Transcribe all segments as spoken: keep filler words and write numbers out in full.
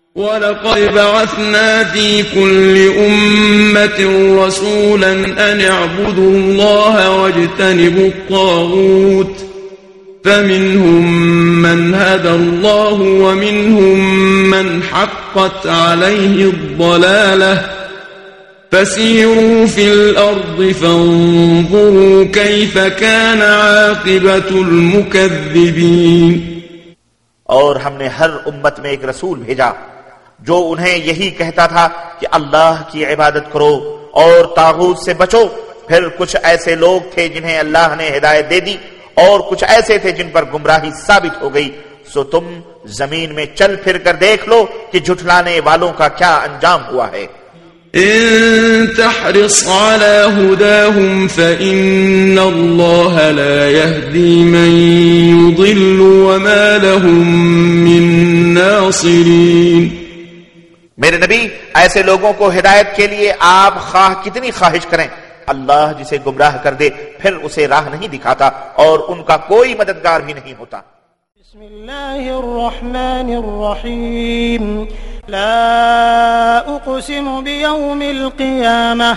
ولقد بعثنا في كل أمة رسولا أن اعبدوا الله واجتنبوا الطاغوت فمنهم من هدى الله ومنهم من حقت عليه الضلالة فسيروا في الأرض فانظروا كيف كان عاقبة المكذبين. اور ہم نے ہر امت میں ایک رسول بھیجا جو انہیں یہی کہتا تھا کہ اللہ کی عبادت کرو اور طاغوت سے بچو. پھر کچھ ایسے لوگ تھے جنہیں اللہ نے ہدایت دے دی اور کچھ ایسے تھے جن پر گمراہی ثابت ہو گئی. سو تم زمین میں چل پھر کر دیکھ لو کہ جھٹلانے والوں کا کیا انجام ہوا ہے. إن تحرص على هداهم فإن الله لا يهدي من يضل وما لهم من ناصرين. میرے نبی ایسے لوگوں کو ہدایت کے لیے آپ خواہ کتنی خواہش کریں اللہ جسے گمراہ کر دے پھر اسے راہ نہیں دکھاتا اور ان کا کوئی مددگار بھی نہیں ہوتا. بسم الله الرحمن الرحيم. لا أقسم بيوم القيامة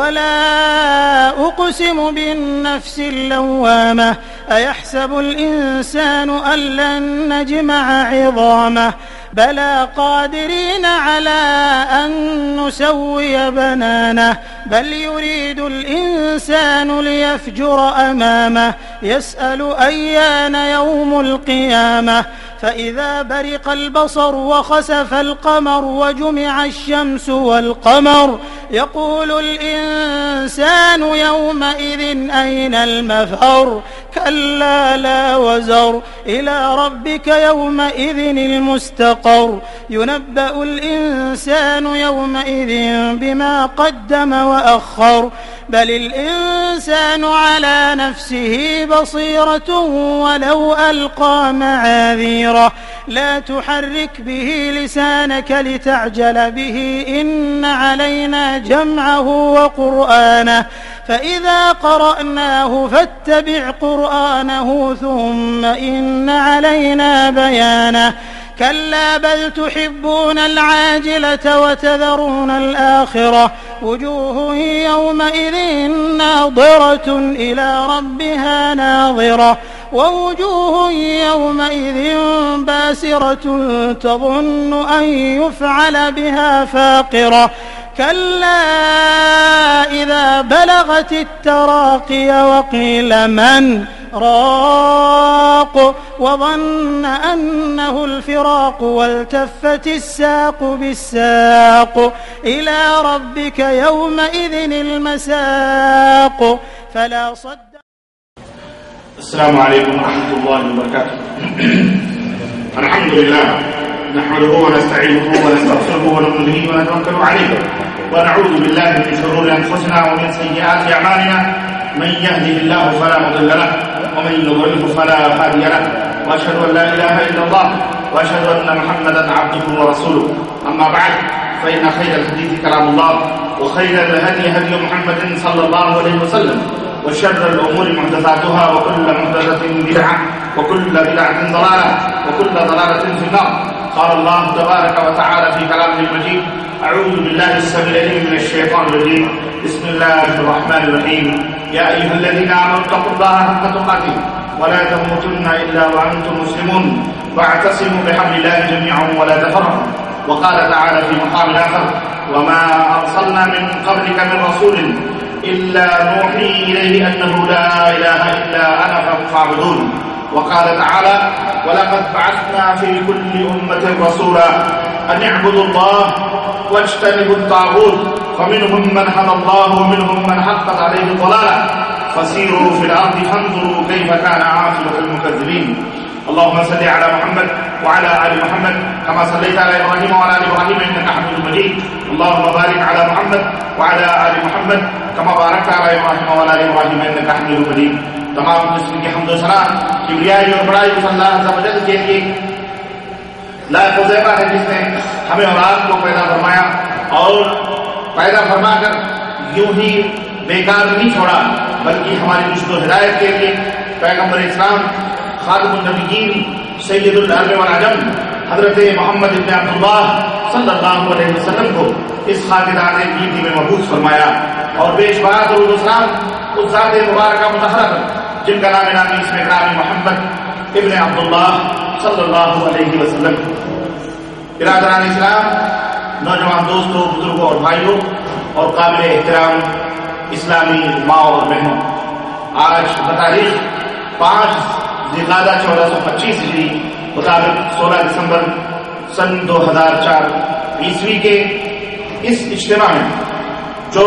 ولا أقسم بالنفس اللوامة أيحسب الإنسان أن لن نجمع عظامه بلى قادرين على أن نسوي بنانه بل يريد الإنسان ليفجر أمامه يسأل أيان يوم القيامة فإذا برق البصر وخسف القمر وجمع الشمس والقمر يقول الإنسان يومئذ أين المفر كلا لا وزر إلى ربك يومئذ المستقر ينبأ الإنسان يومئذ بما قدم وأخر بل الإنسان على نفسه بصيرة ولو ألقى معاذيره لا تحرك به لسانك لتعجل به إن علينا جمعه وقرآنه فإذا قرأناه فاتبع قرآنه ثم إن علينا بيانه كلا بل تحبون العاجلة وتذرون الآخرة وجوه يومئذ ناظرة إلى ربها ناظرة ووجوه يومئذ باسرة تظن أن يفعل بها فاقرة كلا إذا بلغت التراقي وقيل من راق وظن أنه الفراق والتفت الساق بالساق إلى ربك يومئذ المساق فلا صد. السلام عليكم ورحمة الله وبركاته. الحمد لله نحمده ونستعينه ونستغفره ونؤمن به ونتوكل عليه ونعوذ بالله من شرور أنفسنا ومن سيئات أعمالنا من يهده الله فلا مضل له ومن يضلل فلا هادي له وأشهد أن لا إله إلا الله وأشهد أن محمدا عبده ورسوله. أما بعد فإن خير الحديث كلام الله وخير الهدي هدي محمد صلى الله عليه وسلم وشر الأمور محدثاتها وكل محدثة بدعة وكل بدعة ضلالة وكل ضلالة في النار. قال الله تبارك وتعالى في كلامه المجيد أعوذ بالله السميع العليم من الشيطان الرجيم بسم الله الرحمن الرحيم يا أيها الذين آمنوا اتقوا الله حق تقاته ولا تموتن إلا وأنتم مسلمون واعتصموا بحبل الله جميعا ولا تفرقوا. وقال تعالى في مقام آخر وما أرسلنا من قبلك من رسول إلا نوحي إليه أنه لا إله إلا أنا فاعبدون. وقال تعالى ولقد بعثنا في كل أمة رسولا أن اعبدوا الله واجتنبوا الطاغوت فمنهم من هدى الله ومنهم من حقت عليه الضلالة فسيروا في الأرض فانظروا كيف كان عاقبة المكذبين. اللهم صل على محمد وعلى آل محمد كما صليت على إبراهيم وعلى آل إبراهيم إنك حميد مجيد. اللهم بارك على محمد وعلى آل محمد كما باركت على إبراهيم وعلى آل إبراهيم إنك حميد مجيد. تمام مسلم کی حمد و ثنا کبریائی اور بڑائی اس اللہ عز و جل کے لیے لائق و زیبا ہے جس نے ہمیں اور آپ کو پیدا فرمایا اور پیدا فرما کر یوں ہی بیکار نہیں چھوڑا بلکہ ہماری رشد و ہدایت کے لیے پیغمبر اسلام خاتم النبیین سید العرب والعجم حضرت محمد ابن عبداللہ صلی اللہ علیہ وسلم کو اس خاطرات گیتی میں محفوظ فرمایا اور بے شمار درود و سلام اس ذات مبارکہ مطہرہ پر جن کا نام نامی اس میں نام محمد ابن عبداللہ صلی اللہ علیہ وسلم. برادران اسلام، نوجوان دوستوں، بزرگوں اور بھائیوں اور قابل احترام اسلامی ماں اور بہنوں، آج بتاریخ پانچ ذی القعدہ چودہ سو پچیس ہجری مطابق سولہ دسمبر سن دو ہزار چار عیسوی کے اس اجتماع میں جو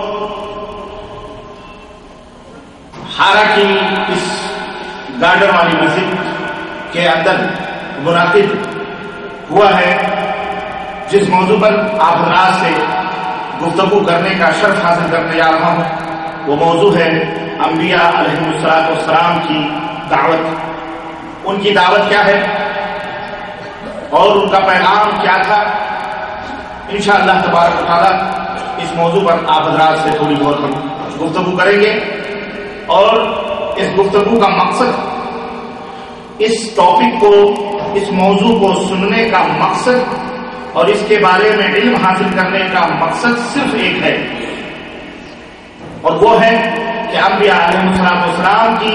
ہارا کی اس گارڈن والی مسجد کے اندر منعقد ہوا ہے، جس موضوع پر آپ حضرات سے گفتگو کرنے کا شرف حاصل کرنے جا رہا ہوں، وہ موضوع ہے انبیاء علیہ الصلوۃ والسلام کی دعوت. ان کی دعوت کیا ہے اور ان کا پیغام کیا تھا. انشاءاللہ تبارک و تعالی اس موضوع پر آپ حضرات سے تھوڑی بہت ہم گفتگو کریں گے، اور اس گفتگو کا مقصد، اس ٹاپک کو، اس موضوع کو سننے کا مقصد اور اس کے بارے میں علم حاصل کرنے کا مقصد صرف ایک ہے، اور وہ ہے کہ انبیاء علیہ السلام کی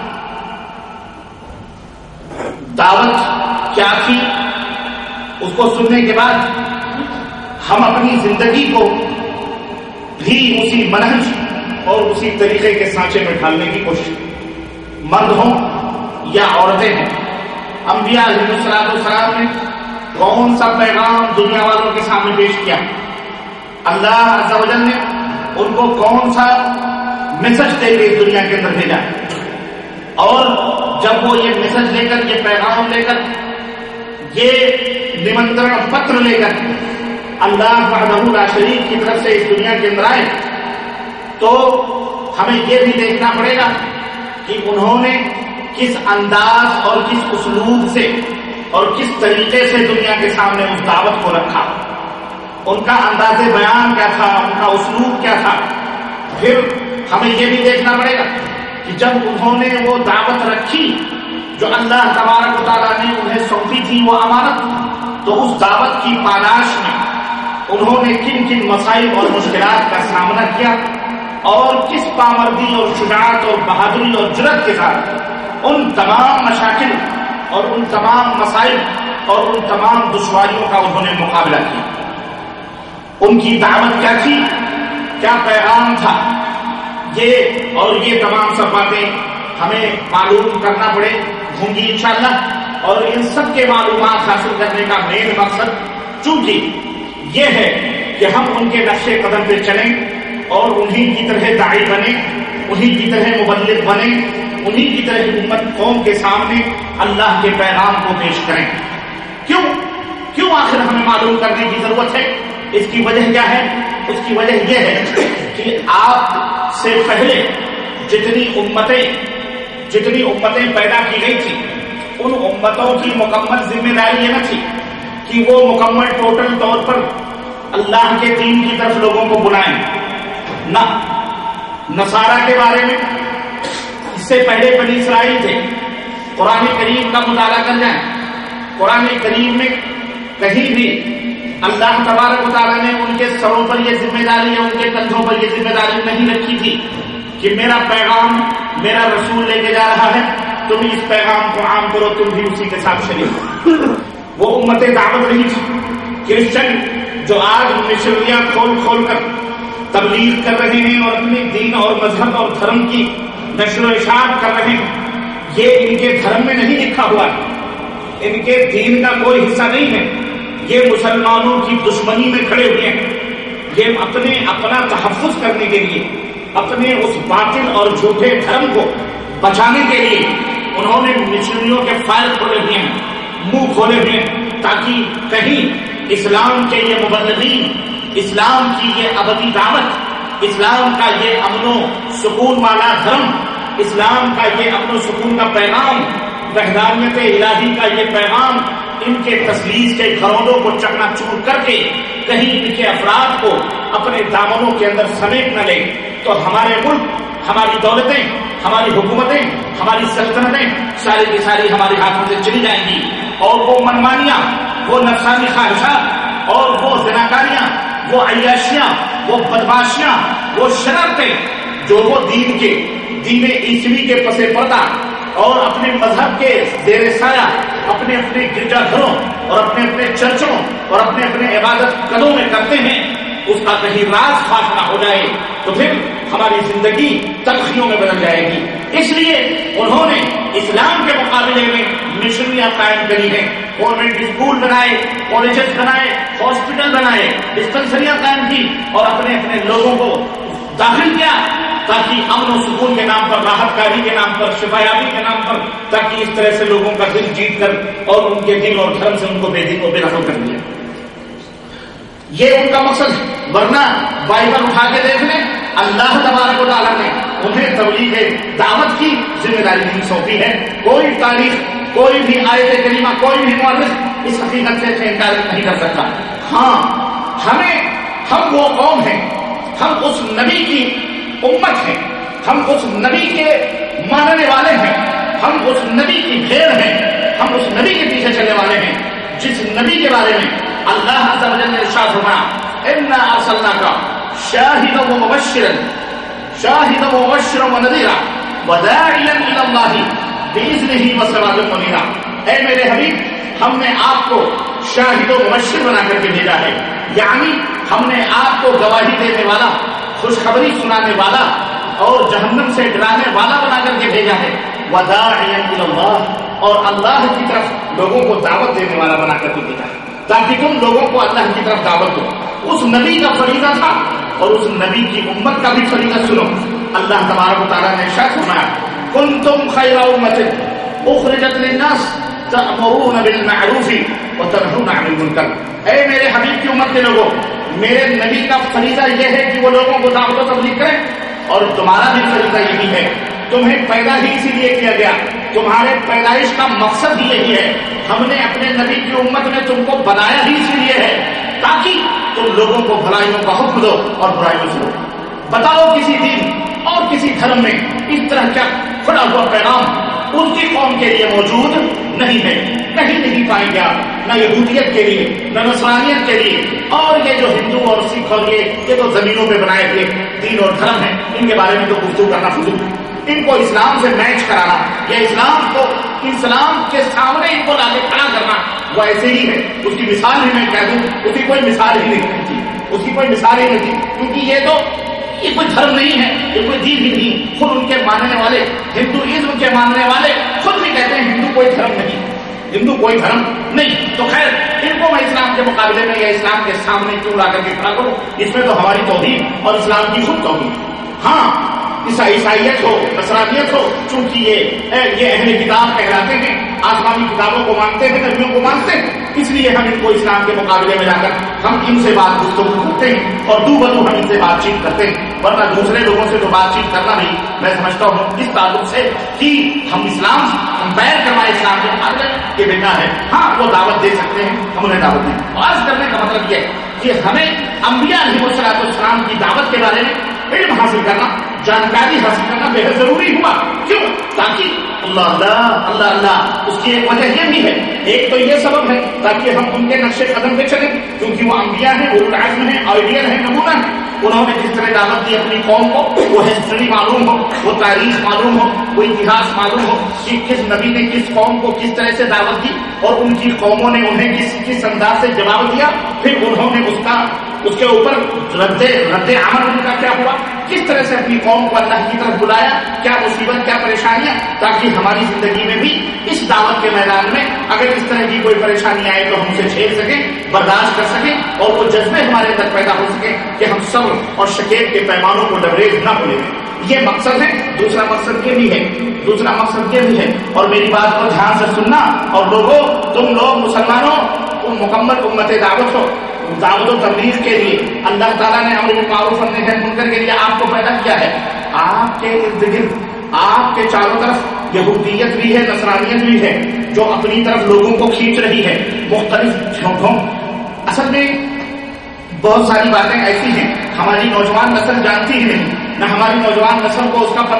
دعوت کیا تھی. اس کو سننے کے بعد ہم اپنی زندگی کو بھی اسی منہج اور اسی طریقے کے سانچے میں ڈھالنے کی کوشش، مرد ہوں یا عورتیں ہوں. انبیاء علیہ السلام نے کون سا پیغام دنیا والوں کے سامنے پیش کیا؟ اللہ عز و جل نے ان کو کون سا میسج دے کے دنیا کے اندر بھیجا؟ اور جب وہ یہ میسج لے کر، یہ پیغام لے کر، یہ نمنترن پتر لے کر اللہ وحدہ لا شریک کی طرف سے اس دنیا کے اندر آئے، تو ہمیں یہ بھی دیکھنا پڑے گا کہ انہوں نے کس انداز اور کس اسلوب سے اور کس طریقے سے دنیا کے سامنے اس دعوت کو رکھا. ان کا انداز بیان کیا تھا، ان کا اسلوب کیا تھا. پھر ہمیں یہ بھی دیکھنا پڑے گا کہ جب انہوں نے وہ دعوت رکھی جو اللہ تبارک و تعالیٰ نے انہیں سونپی تھی، وہ امانت، تو اس دعوت کی پالش میں انہوں نے کن کن مسائل اور مشکلات کا سامنا کیا، اور کس پامردی اور شجاعت اور بہادری اور جرأت کے ساتھ ان تمام مشاکل اور ان تمام مسائل اور ان تمام دشواریوں کا انہوں نے مقابلہ کیا. ان کی دعوت کیا تھی، کیا پیغام تھا، یہ اور یہ تمام سب باتیں ہمیں معلوم کرنا پڑے ہوں گی انشاءاللہ. اور ان سب کے معلومات حاصل کرنے کا مین مقصد چونکہ یہ ہے کہ ہم ان کے نقش قدم پہ چلیں اور انہی کی طرح داعی بنے، انہی کی طرح مبلغ بنے، انہی کی طرح امت قوم کے سامنے اللہ کے پیغام کو پیش کریں. کیوں کیوں آخر ہمیں معلوم کرنے کی ضرورت ہے؟ اس کی وجہ کیا ہے؟ اس کی وجہ یہ ہے کہ آپ سے پہلے جتنی امتیں جتنی امتیں پیدا کی گئی تھی، ان امتوں کی مکمل ذمہ داری یہ نہ تھی کہ وہ مکمل ٹوٹل طور پر اللہ کے دین کی طرف لوگوں کو بلائیں. نہ، نصارہ کے بارے میں اس سے پہلے بنی اسرائیل تھے. قرآن کریم کا مطالعہ کر جائیں، قرآن کریم میں کہیں بھی اللہ تبارک و تعالیٰ نے ان کے سروں پر یہ ذمہ داری یا ان کے کندھوں پر یہ ذمہ داری نہیں رکھی تھی کہ میرا پیغام میرا رسول لے کے جا رہا ہے، تم اس پیغام کو عام کرو، تم بھی اسی کے ساتھ شریک ہو. وہ امت دعوت نہیں تھی. کرسچن جو آج مشنریاں کھول کھول کر تبلیغ کر رہے ہیں اور اپنے دین اور مذہب اور دھرم کی نشر و اشاعت کر رہے ہیں، یہ ان کے دھرم میں نہیں لکھا ہوا ہے، ان کے دین کا کوئی حصہ نہیں ہے. یہ مسلمانوں کی دشمنی میں کھڑے ہوئے ہیں. یہ اپنے اپنا تحفظ کرنے کے لیے، اپنے اس باطل اور جھوٹے دھرم کو بچانے کے لیے انہوں نے مشنریوں کے فائل کھولے ہوئے ہیں، منہ کھولے ہوئے ہیں، تاکہ کہیں اسلام کے یہ مبلغین، اسلام کی یہ ابدی دعوت، اسلام کا یہ امن و سکون والا دھرم، اسلام کا یہ امن و سکون کا پیغام، وحدانیت الہی کا یہ پیغام ان کے تسلیس کے گھرونوں کو چکنا چور کر کے کہیں ان کے افراد کو اپنے دامنوں کے اندر سمیٹ نہ لے، تو ہمارے ملک، ہماری دولتیں، ہماری حکومتیں، ہماری سلطنتیں ساری کی ساری ہمارے ہاتھوں سے چلی جائیں گی. اور وہ منمانیاں، وہ نفسانی خواہشات اور وہ زناکاریاں، وہ عیاشیاں، وہ بدماشیاں، وہ شرارتیں جو وہ دین کے دین عیسوی کے پس پردہ اور اپنے مذہب کے زیر سایہ اپنے اپنے گرجا گھروں اور اپنے اپنے چرچوں اور اپنے اپنے عبادت گاہوں میں کرتے ہیں، اس کا کہیں راز خاص نہ ہو جائے تو پھر ہماری زندگی تلخیوں میں بدل جائے گی۔ اس لیے انہوں نے اسلام کے مقابلے میں مشنریاں قائم کری ہیں، گورنمنٹ اسکول بنائے، کالجز بنائے، ہاسپٹل بنائے، ڈسپنسریاں قائم کی اور اپنے اپنے لوگوں کو داخل کیا تاکہ امن و سکون کے نام پر، راحت کاری کے نام پر، شفایابی کے نام پر، تاکہ اس طرح سے لوگوں کا دل جیت کر اور ان کے دین اور دھرم سے ان کو بے دین و بے دخل کر دیا۔ یہ ان کا مقصد ہے، ورنہ بائبل اٹھا کے دیکھ لیں، اللہ تبارک و تعالیٰ نے انہیں تبلیغ دعوت کی ذمہ داری نہیں سونپی ہے۔ کوئی تاریخ، کوئی بھی آیت کریمہ، کوئی بھی مورخ اس حقیقت سے انکار نہیں کر سکتا۔ ہاں ہمیں، ہم وہ قوم ہیں، ہم اس نبی کی امت ہیں، ہم اس نبی کے ماننے والے ہیں، ہم اس نبی کی بھیڑ ہیں، ہم اس نبی کے پیچھے چلنے والے ہیں جس نبی کے بارے میں اللہ عز و جل نے ارشاد فرمایا انا ارسلناک شاہدا و مبشرا شاہدا و مبشرا و نذیرا وداعیا الی اللہ باذنہ وسراجا منیرا۔ اے میرے حبیب، ہم نے آپ کو شاہد و مبشر بنا کر کے بھیجا ہے، یعنی ہم نے آپ کو گواہی دینے والا، خوشخبری سنانے والا اور جہنم سے ڈرانے والا بنا کر کے بھیجا ہے، وداعیا الی اللہ، اور اللہ کی طرف لوگوں کو دعوت دینے والا بنا کر کے بھیجا ہے تاکہ تم لوگوں کو اللہ کی طرف دعوت دو۔ اس نبی کا فریضہ تھا اور اس نبی کی امت کا بھی فریضہ سنو۔ اللہ تبارک و تعالیٰ نے ارشاد فرمایا کنتم خیر امۃ اخرجت للناس تأمرون بالمعروف وتنہون عن المنکر۔ اے میرے حبیب کی امت کے لوگوں، میرے نبی کا فریضہ یہ ہے کہ وہ لوگوں کو دعوت و تبلیغ کریں، اور تمہارا بھی فریضہ یہی ہے۔ تمہیں پیدا ہی اسی لیے کیا گیا، تمہارے پیدائش کا مقصد ہی یہی ہے۔ ہم نے اپنے نبی کی امت میں تم کو بنایا ہی اسی لیے ہے تاکہ تم لوگوں کو بھلائیوں کا حکم دو اور برائیوں سے روکو۔ بتاؤ کسی دین اور کسی دھرم میں اس طرح کا کھلا ہوا پیغام ان کی قوم کے لیے موجود نہیں ہے، کہیں نہیں پائیں گے آپ، نہ یہودیت کے لیے، نہ نصرانیت کے لیے۔ اور یہ جو ہندو اور سکھ اور یہ یہ تو زمینوں پہ بنائے ہوئے دین اور دھرم ہیں، ان کے بارے میں تو گفتگو کرنا فضول ہے۔ ان کو اسلام سے میچ کرانا یا اسلام کو اسلام کے سامنے ان کو لا کے کھڑا کرنا وہ ایسے ہی ہے۔ اس کی مثال ہی میں کہہ دوں، اس کی کوئی مثال ہی نہیں تھی، اس کی کوئی مثال ہی نہیں تھی، کیونکہ یہ تو یہ کوئی دھرم نہیں ہے، یہ کوئی دین ہی نہیں۔ خود ان کے ماننے والے، ہندوازم کے ماننے والے خود بھی کہتے ہیں ہندو کوئی دھرم نہیں، ہندو کوئی دھرم نہیں۔ تو خیر، ان کو میں اسلام کے مقابلے میں یا اسلام کے سامنے کیوں لا کر کے کھڑا کروں؟ اس میں تو ہماری توحید اور اسلام کی خود توحید۔ ہاں عیسائیت ہو، نصرانیت ہو، چونکہ یہ یہ اہل کتاب کہلاتے ہیں، آسمانی کتابوں کو مانتے ہیں، نبیوں کو مانتے ہیں، اس لیے ہم ان کو اسلام کے مقابلے میں لا کر ہم ان سے بات گفتگو کرتے ہیں اور دو بدو ہم ان سے بات چیت کرتے ہیں۔ ورنہ دوسرے لوگوں سے تو بات چیت کرنا بھی میں سمجھتا ہوں اس تعلق سے کہ ہم اسلام کمپیئر کروائے اسلام کے مقابلے یہ بیٹا ہے۔ ہاں وہ دعوت دے سکتے ہیں، ہم انہیں دعوت دیں۔ آج کرنے کا مطلب یہ ہے کہ ہمیں انبیاء علیہ الصلوۃ والسلام کی دعوت کے بارے میں علم حاصل کرنا، جانکاری حاصل کرنا بے حد ضروری ہوا۔ کیوں؟ تاکہ اللہ اللہ اللہ اللہ اس کی ایک وجہ یہ بھی ہے، ایک تو یہ سبب ہے تاکہ ہم ان کے نقش قدم پہ چلیں، کیونکہ وہ انبیاء ہیں، اولو العزم ہیں، آئیڈیل ہیں، نمونہ ہیں۔ انہوں نے جس طرح دعوت دی اپنی قوم کو، وہ ہسٹری معلوم ہو، وہ تاریخ معلوم ہو، وہ اتہاس معلوم ہو کہ کس نبی نے کس قوم کو کس طرح سے دعوت دی اور ان کی قوموں نے انہیں کس کس انداز سے جواب دیا، پھر انہوں نے اس کا اس کے اوپر رد رد عمل ان کا کیا ہوا، کس طرح سے اپنی قوم کو اللہ کی طرف بلایا، کیا مصیبت کیا پریشانیاں، تاکہ ہماری زندگی میں بھی اس دعوت کے میدان میں اگر اس طرح کی کوئی پریشانی آئے تو ہم اسے جھیل سکیں، برداشت کر سکیں اور وہ جذبے ہمارے اندر پیدا ہو سکیں کہ ہم صبر اور شکیب کے پیمانوں کو لبریز نہ بھولیں۔ یہ مقصد ہے۔ دوسرا مقصد یہ بھی ہے دوسرا مقصد یہ بھی ہے اور میری بات کو دھیان سے سننا، اور لوگوں تم لوگ مسلمانوں تم مکمل امت دعوت ہو، دعوت و تبلیغ کے لیے اللہ تعالیٰ نے امر بالمعروف و نہی عن المنکر کے لیے آپ کو پیدا کیا ہے۔ آپ کے ارد گرد، آپ کے چاروں طرف یہودیت بھی ہے، نصرانیت بھی ہے، جو اپنی طرف لوگوں کو کھینچ رہی ہے مختلف جھونکوں۔ اصل میں بہت ساری باتیں ایسی ہیں ہماری نوجوان نسل جانتی ہی نہیں، نہ ہماری نوجوان نسل کو اس کا پتہ ہے۔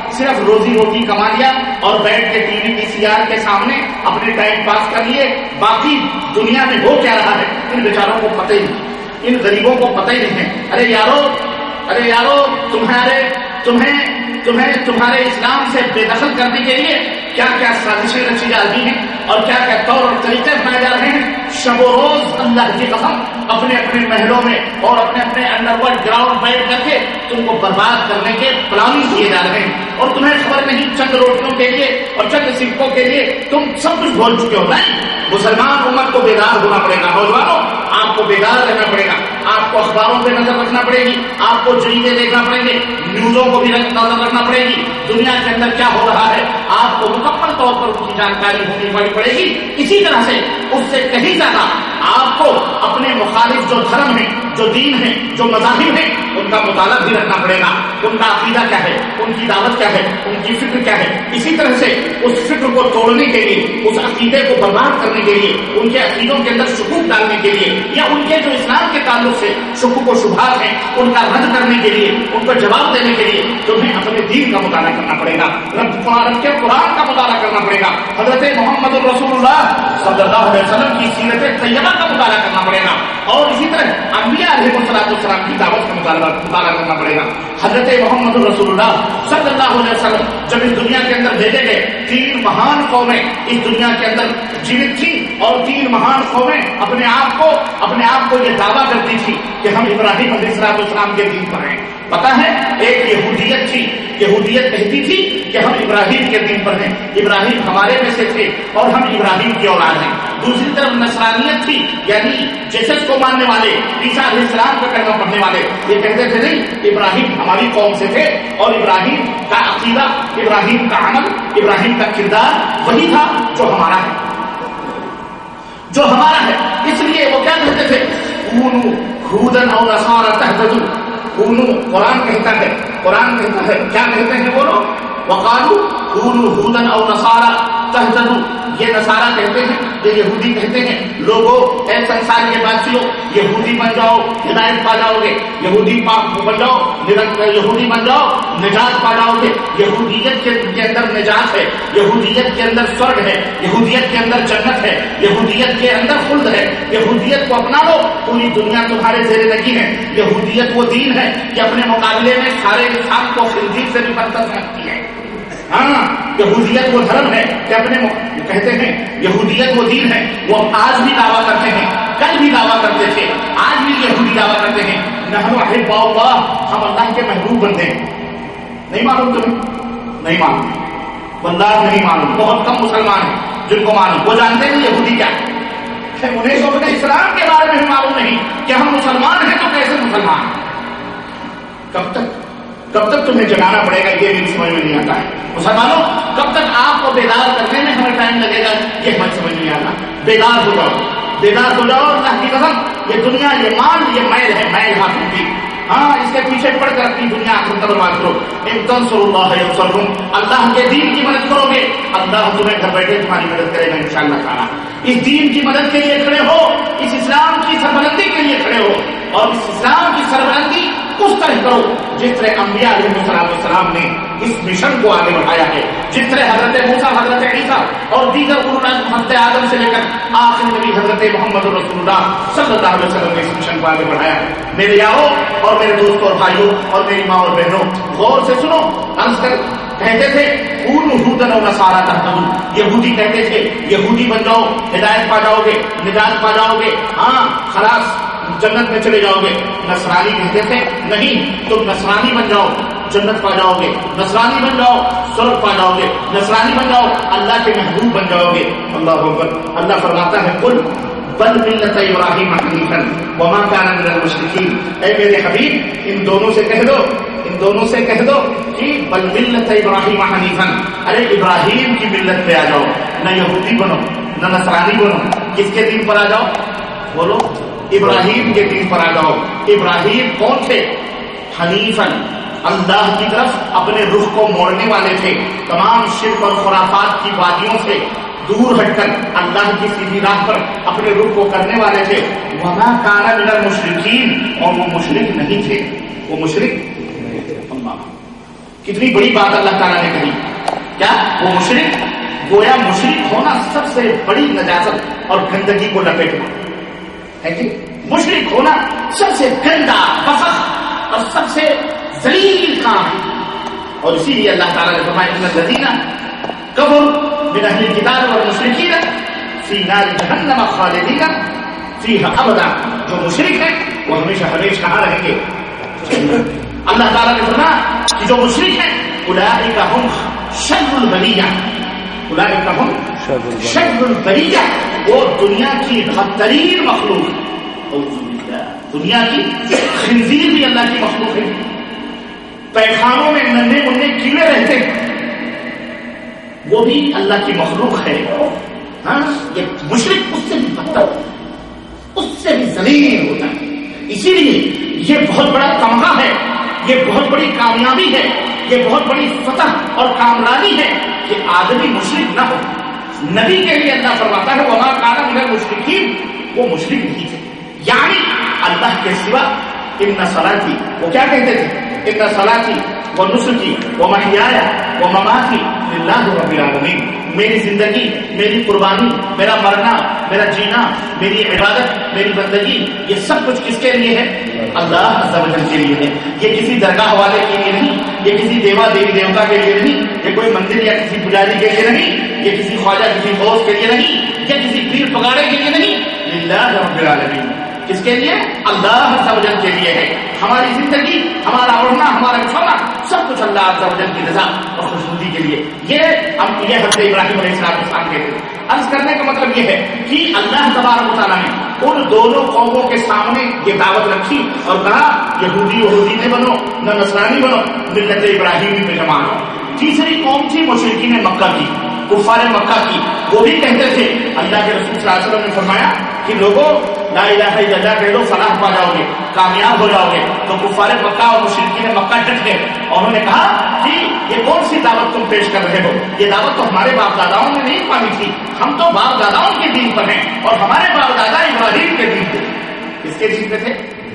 صرف روزی روٹی کما لیا اور بیٹھ کے ٹی وی پی سی آر کے سامنے اپنے ٹائم پاس کر لیے. باقی دنیا میں ہو کیا رہا ہے ان بیچاروں کو پتہ ہی نہیں, ان غریبوں کو پتہ ہی نہیں ہے. ارے یارو ارے یارو تمہارے تمہیں تمہیں تمہارے اسلام سے بے دخل کرنے کے لیے کیا کیا سازشیں رچی جا رہی ہیں اور کیا کیا طور اور طریقے اپنائے جا رہے ہیں. شب و روز اللہ کی قسم اپنے اپنے محلوں میں اور اپنے اپنے انڈر ورلڈ گراؤنڈ بیٹھ کر کے تم کو برباد کرنے کے پلاننگ کیے جا رہے ہیں اور تمہیں خبر نہیں چند روٹیوں کے لیے اور چند سکوں کے لیے تم سب کچھ بھول چکے ہو. نہیں, مسلمان امت کو بیدار ہونا پڑے گا. نوجوانوں آپ کو بیدار رہنا پڑے گا. آپ کو اخباروں پہ نظر رکھنا پڑے گی, آپ کو جریدے دیکھنا پڑیں گے, نیوزوں کو بھی نظر رکھنا پڑے گی. دنیا کے اندر کیا ہو رہا ہے آپ کو مکمل طور پر اس کی جانکاری ہونی پڑی پڑے گی. اسی طرح سے اس سے کہیں زیادہ آپ کو اپنے مخالف جو دھرم ہیں, جو دین ہیں, جو مذاہب ہیں, ان کا مطالعہ بھی رکھنا پڑے گا. ان کا عقیدہ کیا ہے, ان کی دعوت کیا ہے, ان کی فکر کیا ہے. اسی طرح سے اس فکر کو توڑنے کے لیے, اس عقیدے کو برباد کرنے کے لیے, ان کے عقیدوں کے اندر شکوک ڈالنے کے لیے یا ان کے جو اسلام کے تعلق سے شکوک و شبہات ہیں ان کا رد کرنے کے لیے, ان کو جواب دینے کے لیے تمہیں اپنے دین کا مطالعہ کرنا پڑے گا, رب کے قرآن کا مطالعہ کرنا پڑے گا, حضرت محمد رسول اللہ صلی اللہ علیہ وسلم کی سیرت طیبہ کا مطالعہ کرنا پڑے گا, اور اسی طرح انبیاء علیہ السلام کی دعوت کا مطالعہ مطالعہ کرنا پڑے گا. حضرت محمد رسول اللہ صلی اللہ علیہ وسلم جب اس دنیا کے اندر بھیجے گئے, تین مہان قومیں اس دنیا کے اندر جیوت تھی اور تین مہان قومیں اپنے آپ کو اپنے آپ کو یہ دعویٰ کرتی تھی کہ ہم ابراہیم علیہ السلام کے دین پر ہیں. پتا ہے, ایک یہودیت تھی, یہودیت کہتی تھی کہ ہم ابراہیم کے دین پر ہیں, ابراہیم ہمارے میں سے تھے اور ہم ابراہیم کی اولاد ہیں. دوسری طرف نصرانیت تھی, یعنی جیسس کو ماننے والے, عیسیٰ علیہ السلام کا کلمہ پڑھنے والے, یہ کہتے تھے نہیں ابراہیم ہماری قوم سے تھے اور ابراہیم کا عقیدہ, ابراہیم کا عمل, ابراہیم کا کردار وہی تھا جو ہمارا ہے, جو ہمارا ہے. اس لیے وہ کیا کہتے تھے, کونوا ہودن او نصارا تہتدوا. کونوا قرآن کہتا ہے, قرآن کہتا ہے, کیا کہتے ہیں وہ لوگ, وقالوا کونوا ہودن او نصارا تہتدوا. یہ نصارا کہتے ہیں, یہ یہودی کہتے ہیں لوگوں اے سنسار کے بادشاہوں یہودی بن جاؤ ہدایت پا جاؤ گے, یہودی بن جاؤ یہودی بن جاؤ نجات پا جاؤ گے. یہودیت کے اندر نجات ہے, یہودیت کے اندر سورگ ہے, یہودیت کے اندر جنت ہے, یہودیت کے اندر خلد ہے. یہودیت کو اپنا لو, پوری دنیا تمہارے زیر نگی ہے. یہودیت وہ دین ہے کہ اپنے مقابلے میں سارے انسان کو خنزیر سے بھی بدتر سمجھتی ہے. ہاں, یہودیت وہ دھرم ہے کہ اپنے کہتے ہیں, یہودیت وہ دین ہے, وہ آج بھی دعویٰ کرتے ہیں, کل بھی دعویٰ کرتے تھے, آج بھی یہودی دعویٰ کرتے ہیں نحن احباء اللہ, ہم اللہ کے محبوب بنتے ہیں. نہیں معلوم تمہیں, نہیں معلوم, واللہ نہیں معلوم. بہت کم مسلمان ہیں جن کو معلوم, وہ جانتے ہیں یہودی کیا ہے. انہیں تو اپنے اسلام کے بارے میں معلوم نہیں کہ ہم مسلمان ہیں تو کیسے مسلمان ہیں. کب تک کب تک تمہیں جگانا پڑے گا, یہ بھی سمجھ میں نہیں آتا ہے. مسلمانوں کب تک آپ کو بیدار کرنے میں ہمیں ٹائم لگے گا, یہ ہمیں سمجھ نہیں آتا. بیدار ہو جاؤ, بیدار ہو جاؤ. اللہ کی قسم یہ دنیا, یہ مال, یہ میل ہے, میل حاصل کی. ہاں, اس کے پیچھے پڑ کر اپنی دنیا آخرت برباد کرو. ان تنصروا اللہ ینصرکم, اللہ کے دین کی مدد کرو گے, اللہ تمہیں گھر بیٹھے تمہاری مدد کرے گا انشاءاللہ تعالیٰ. اس دین کی مدد کے لیے کھڑے ہو, اس اسلام کی سربلندی کے لیے کھڑے ہو, اور اس اسلام کی سربلندی اس طرح کرو جس طرح انبیاء علیہ السلام نے اس مشن کو آگے بڑھایا ہے, جس طرح حضرت موسیٰ, حضرت عیسیٰ اور دیگر اولو العزم حضرت آدم سے لے کر آخر نبی حضرت محمد رسول اللہ صلی اللہ علیہ وسلم نے اس مشن کو آگے بڑھایا ہے. میرے یاروں اور میرے دوستوں اور بھائیوں اور میری ماں اور بہنوں, غور سے سنو. انصر کہتے تھے کونوا ہودن او نصارا تہتدوا, یہودی کہتے تھے یہودی بن جاؤ ہدایت پا جاؤ گے, نجات پا جاؤ گے, ہاں خلاص جنت میں چلے جاؤ گے. نصرانی کہتے تھے نہیں, تم نصرانی بن جاؤ جنت پا جاؤ گے, نصرانی بن جاؤ سورگ پا جاؤ گے, نصرانی بن جاؤ اللہ کے محبوب بن جاؤ گے. اللہ اکبر. اللہ فرماتا ہے قل بل ملت ابراہیم حنیفا وما کان من المشرکین. اے میرے حبیب ان دونوں سے کہہ دو, ان دونوں سے کہہ دو کہ بل ملت ابراہیم حنیفا, ارے ابراہیم کی ملت پہ آ جاؤ, نہ یہودی بنو نہ نصرانی بنو. کس کے دین پر آ جاؤ, بولو ابراہیم کے دین پر آ جاؤ. ابراہیم کون تھے, حنیفاً, اللہ کی طرف اپنے رخ کو موڑنے والے تھے, تمام شرک اور خرافات کی وادیوں سے دور ہٹ کر اللہ کی سیدھی راہ پر اپنے رخ کو کرنے والے تھے. وما کان من المشرکین, اور وہ مشرک نہیں تھے, وہ مشرک اللہ कितनी बड़ी बात अल्लाह ताला ने कही। क्या वो मुशरिक, गोया मुशरिक होना सबसे बड़ी नजाकत और गंदगी को लपेट में है कि मुशरिक होना सबसे गंदा बसख और सबसे जलील काम है। और इसीलिए अल्लाह ताला ने फरमाया इन्नल लज़ीना कफरू मिन अहलिल किताब वल मुशरिकीन फी नार जहन्नम खालिदीन फीहा अबदा। जो मुशरिक है वो हमेशा हमेशा कहाँ रहेंगे? अल्लाह ताला ने फरमाया कि जो मुशरिक है उलाइका हुम शर्रुल बरिया, उलाइका हुम शर्रुल बरिया, वो दुनिया की बदतरीन मखलूक है। दुनिया की खिंजीर भी अल्लाह की मखलूक है। पैखानों में नन्हे मुन्ने कीड़े रहते हैं, वो भी अल्लाह की मखलूक है। हाँ, ये मुशरिक उससे भी बदतर, उससे भी जलील होता है। इसीलिए ये बहुत बड़ा तमगा है, ये बहुत बड़ी कामयाबी है, ये बहुत बड़ी फतह और कामरानी है कि आदमी मुशरिक ना हो। नबी के लिए अल्लाह फरमाता है वमा काना मिनल मुशरिकीन, वो मुशरिक नहीं थे। यानी अल्लाह के सिवा इन्ना सलाती, वो क्या कहते थे? इन्ना सलाती व नुसुकी व महयाया व ममाती लिल्लाहि रब्बिल आलमीन। मेरी जिंदगी, मेरी कुर्बानी, मेरा मरना, मेरा जीना, मेरी इबादत, मेरी बंदगी, ये सब कुछ किसके लिए है? अल्लाह अज़्ज़ा व जल के लिए है। ये किसी दरगाह वाले के लिए नहीं, ये किसी देवा देवी देवता के लिए नहीं, ये कोई मंदिर या किसी पुजारी के लिए नहीं, ये किसी ख्वाजा किसी दोस्त के लिए नहीं, ये किसी पीर पगाड़े के लिए नहीं, लिल्लाहि रब्बिल आलमीन। किसके लिए? अल्लाह अज़्ज़ा व जल के लिए है। हमारी जिंदगी, हमारा उड़ना, हमारा सोना, सब कुछ अल्लाह अज़्ज़ा व जल की रज़ा और खुशनुदी के लिए। ये हम ये हज़रत इब्राहीम अलैहिस्सलाम कहते हैं। अर्ज करने का मतलब ये है कि अल्लाह तबारक व तआला ने उन दोनों कौमों के सामने ये दावत रखी और कहा यहूदी यहूदी न बनो, न नसरानी बनो, मिल्लत इब्राहीमी पे जमा लो। तीसरी कौम थी मुशरिकीन मक्का की, कुफार मक्का की। वो भी कहते थे, अल्लाह के रसूल सल्लल्लाहु अलैहि वसल्लम ने फरमाया कि लोगों ला इलाहा इल्लल्लाह कह लो, फलाह पा जाओगे, कामयाब हो जाओगे। तो कुफार मक्का और मुशरिकीन मक्का डट गए और उन्होंने कहा कि ये कौन सी दावत तुम पेश कर रहे हो? ये दावत तो हमारे बाप दादाओं ने नहीं मानी थी, हम तो बाप दादाओं के दीन पर हैं और हमारे बाप दादा इब्राहीम के दीन पे। किसके दीन पे थे?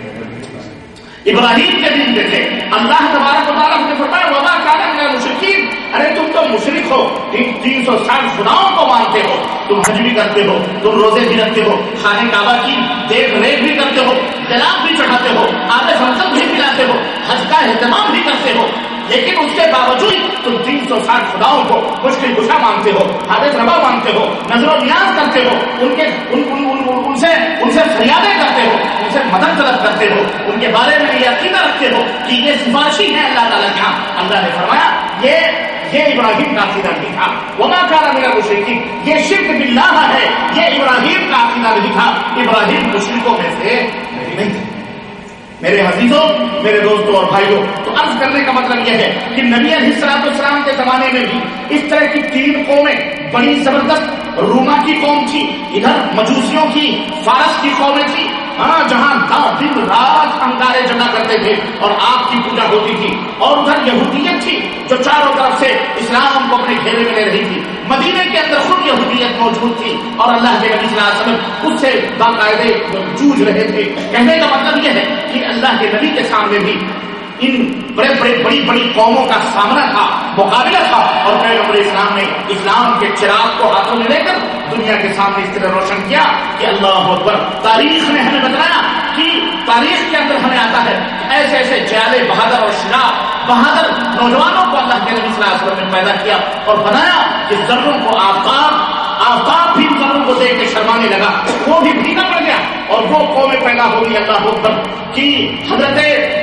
इब्राहीम के दीन पे थे। अल्लाह तबारक व तआला ने फरमाया वमा काना मिनल मुशरिकीन, अरे तुम तो मुशरिक हो, तीन सौ साठ खुदाओं को मानते हो, तुम हज भी करते हो, तुम रोजे भी रखते हो, खाने काबा की देख रेख भी करते हो, जलाब भी चढ़ाते हो, आबे ज़मज़म भी पिलाते हो, हज का एहतमाम भी करते हो, लेकिन उसके बावजूद तुम तीन सौ साठ खुदाओं को मुश्किल कुशा मानते हो, हाजत रवा मानते हो, नजरो नियाज करते हो, उनके उन, उन, उन, उन, उनसे उनसे फरियादें करते हो, उनसे मदद तलब करते हो, उनके बारे में ये अकीदा रखते हो कि ये सिफारिशी है अल्लाह ताला के यहाँ। अल्लाह ने फरमाया ये ये इब्राहीम का अकीदा नहीं था। वमा काना मिनल मुशरिकीन, ये शिर्क बिल्लाह है, ये इब्राहीम का अकीदा नहीं था। इब्राहीम मुशरिकों में से नहीं थे। मेरे अजीजों, मेरे दोस्तों और भाइयों, तो अर्ज करने का मतलब यह है कि नबी अलैहिस्सलाम के जमाने में भी इस तरह की तीन कौमें बड़ी जबरदस्त, रूमा की कौम थी, इधर मजूसियों की, फारस की कौमें थी, हाँ, जहां दिन रात अंगारे जला करते थे और आग की पूजा होती थी, और उधर यहूदियत थी जो चारों तरफ से इस्लाम को अपने घेरे में ले रही थी। मदीने के अंदर खुद यहूदियत मौजूद थी और अल्लाह के नबी सल्लल्लाहु अलैहि वसल्लम उससे बाकायदे जूझ रहे थे। कहने का मतलब यह है कि अल्लाह के नबी के सामने भी इन बड़े बड़े बड़ी बड़ी कौमों का सामना था, मुकाबला था, और पैगंबर इस्लाम ने इस्लाम के चिराग को हाथों में लेकर दुनिया के सामने इस तरह रोशन किया कि अल्लाह अकबर। तारीख ने हमें बताया कि तारीख के अंदर हमें आता है ऐसे ऐसे जाले बहादुर और शिजा बहादुर नौजवानों को अल्लाह के नबी सल्लल्लाहु अलैहि वसल्लम ने पैदा किया और बनाया कि जर्रों को आफ्ताब आफ्ताब भी जर्रों को देख के शर्माने लगा, वो भी फीका पड़ गया और वो कौमें पैदा हो गई अल्लाह अकबर की हजरत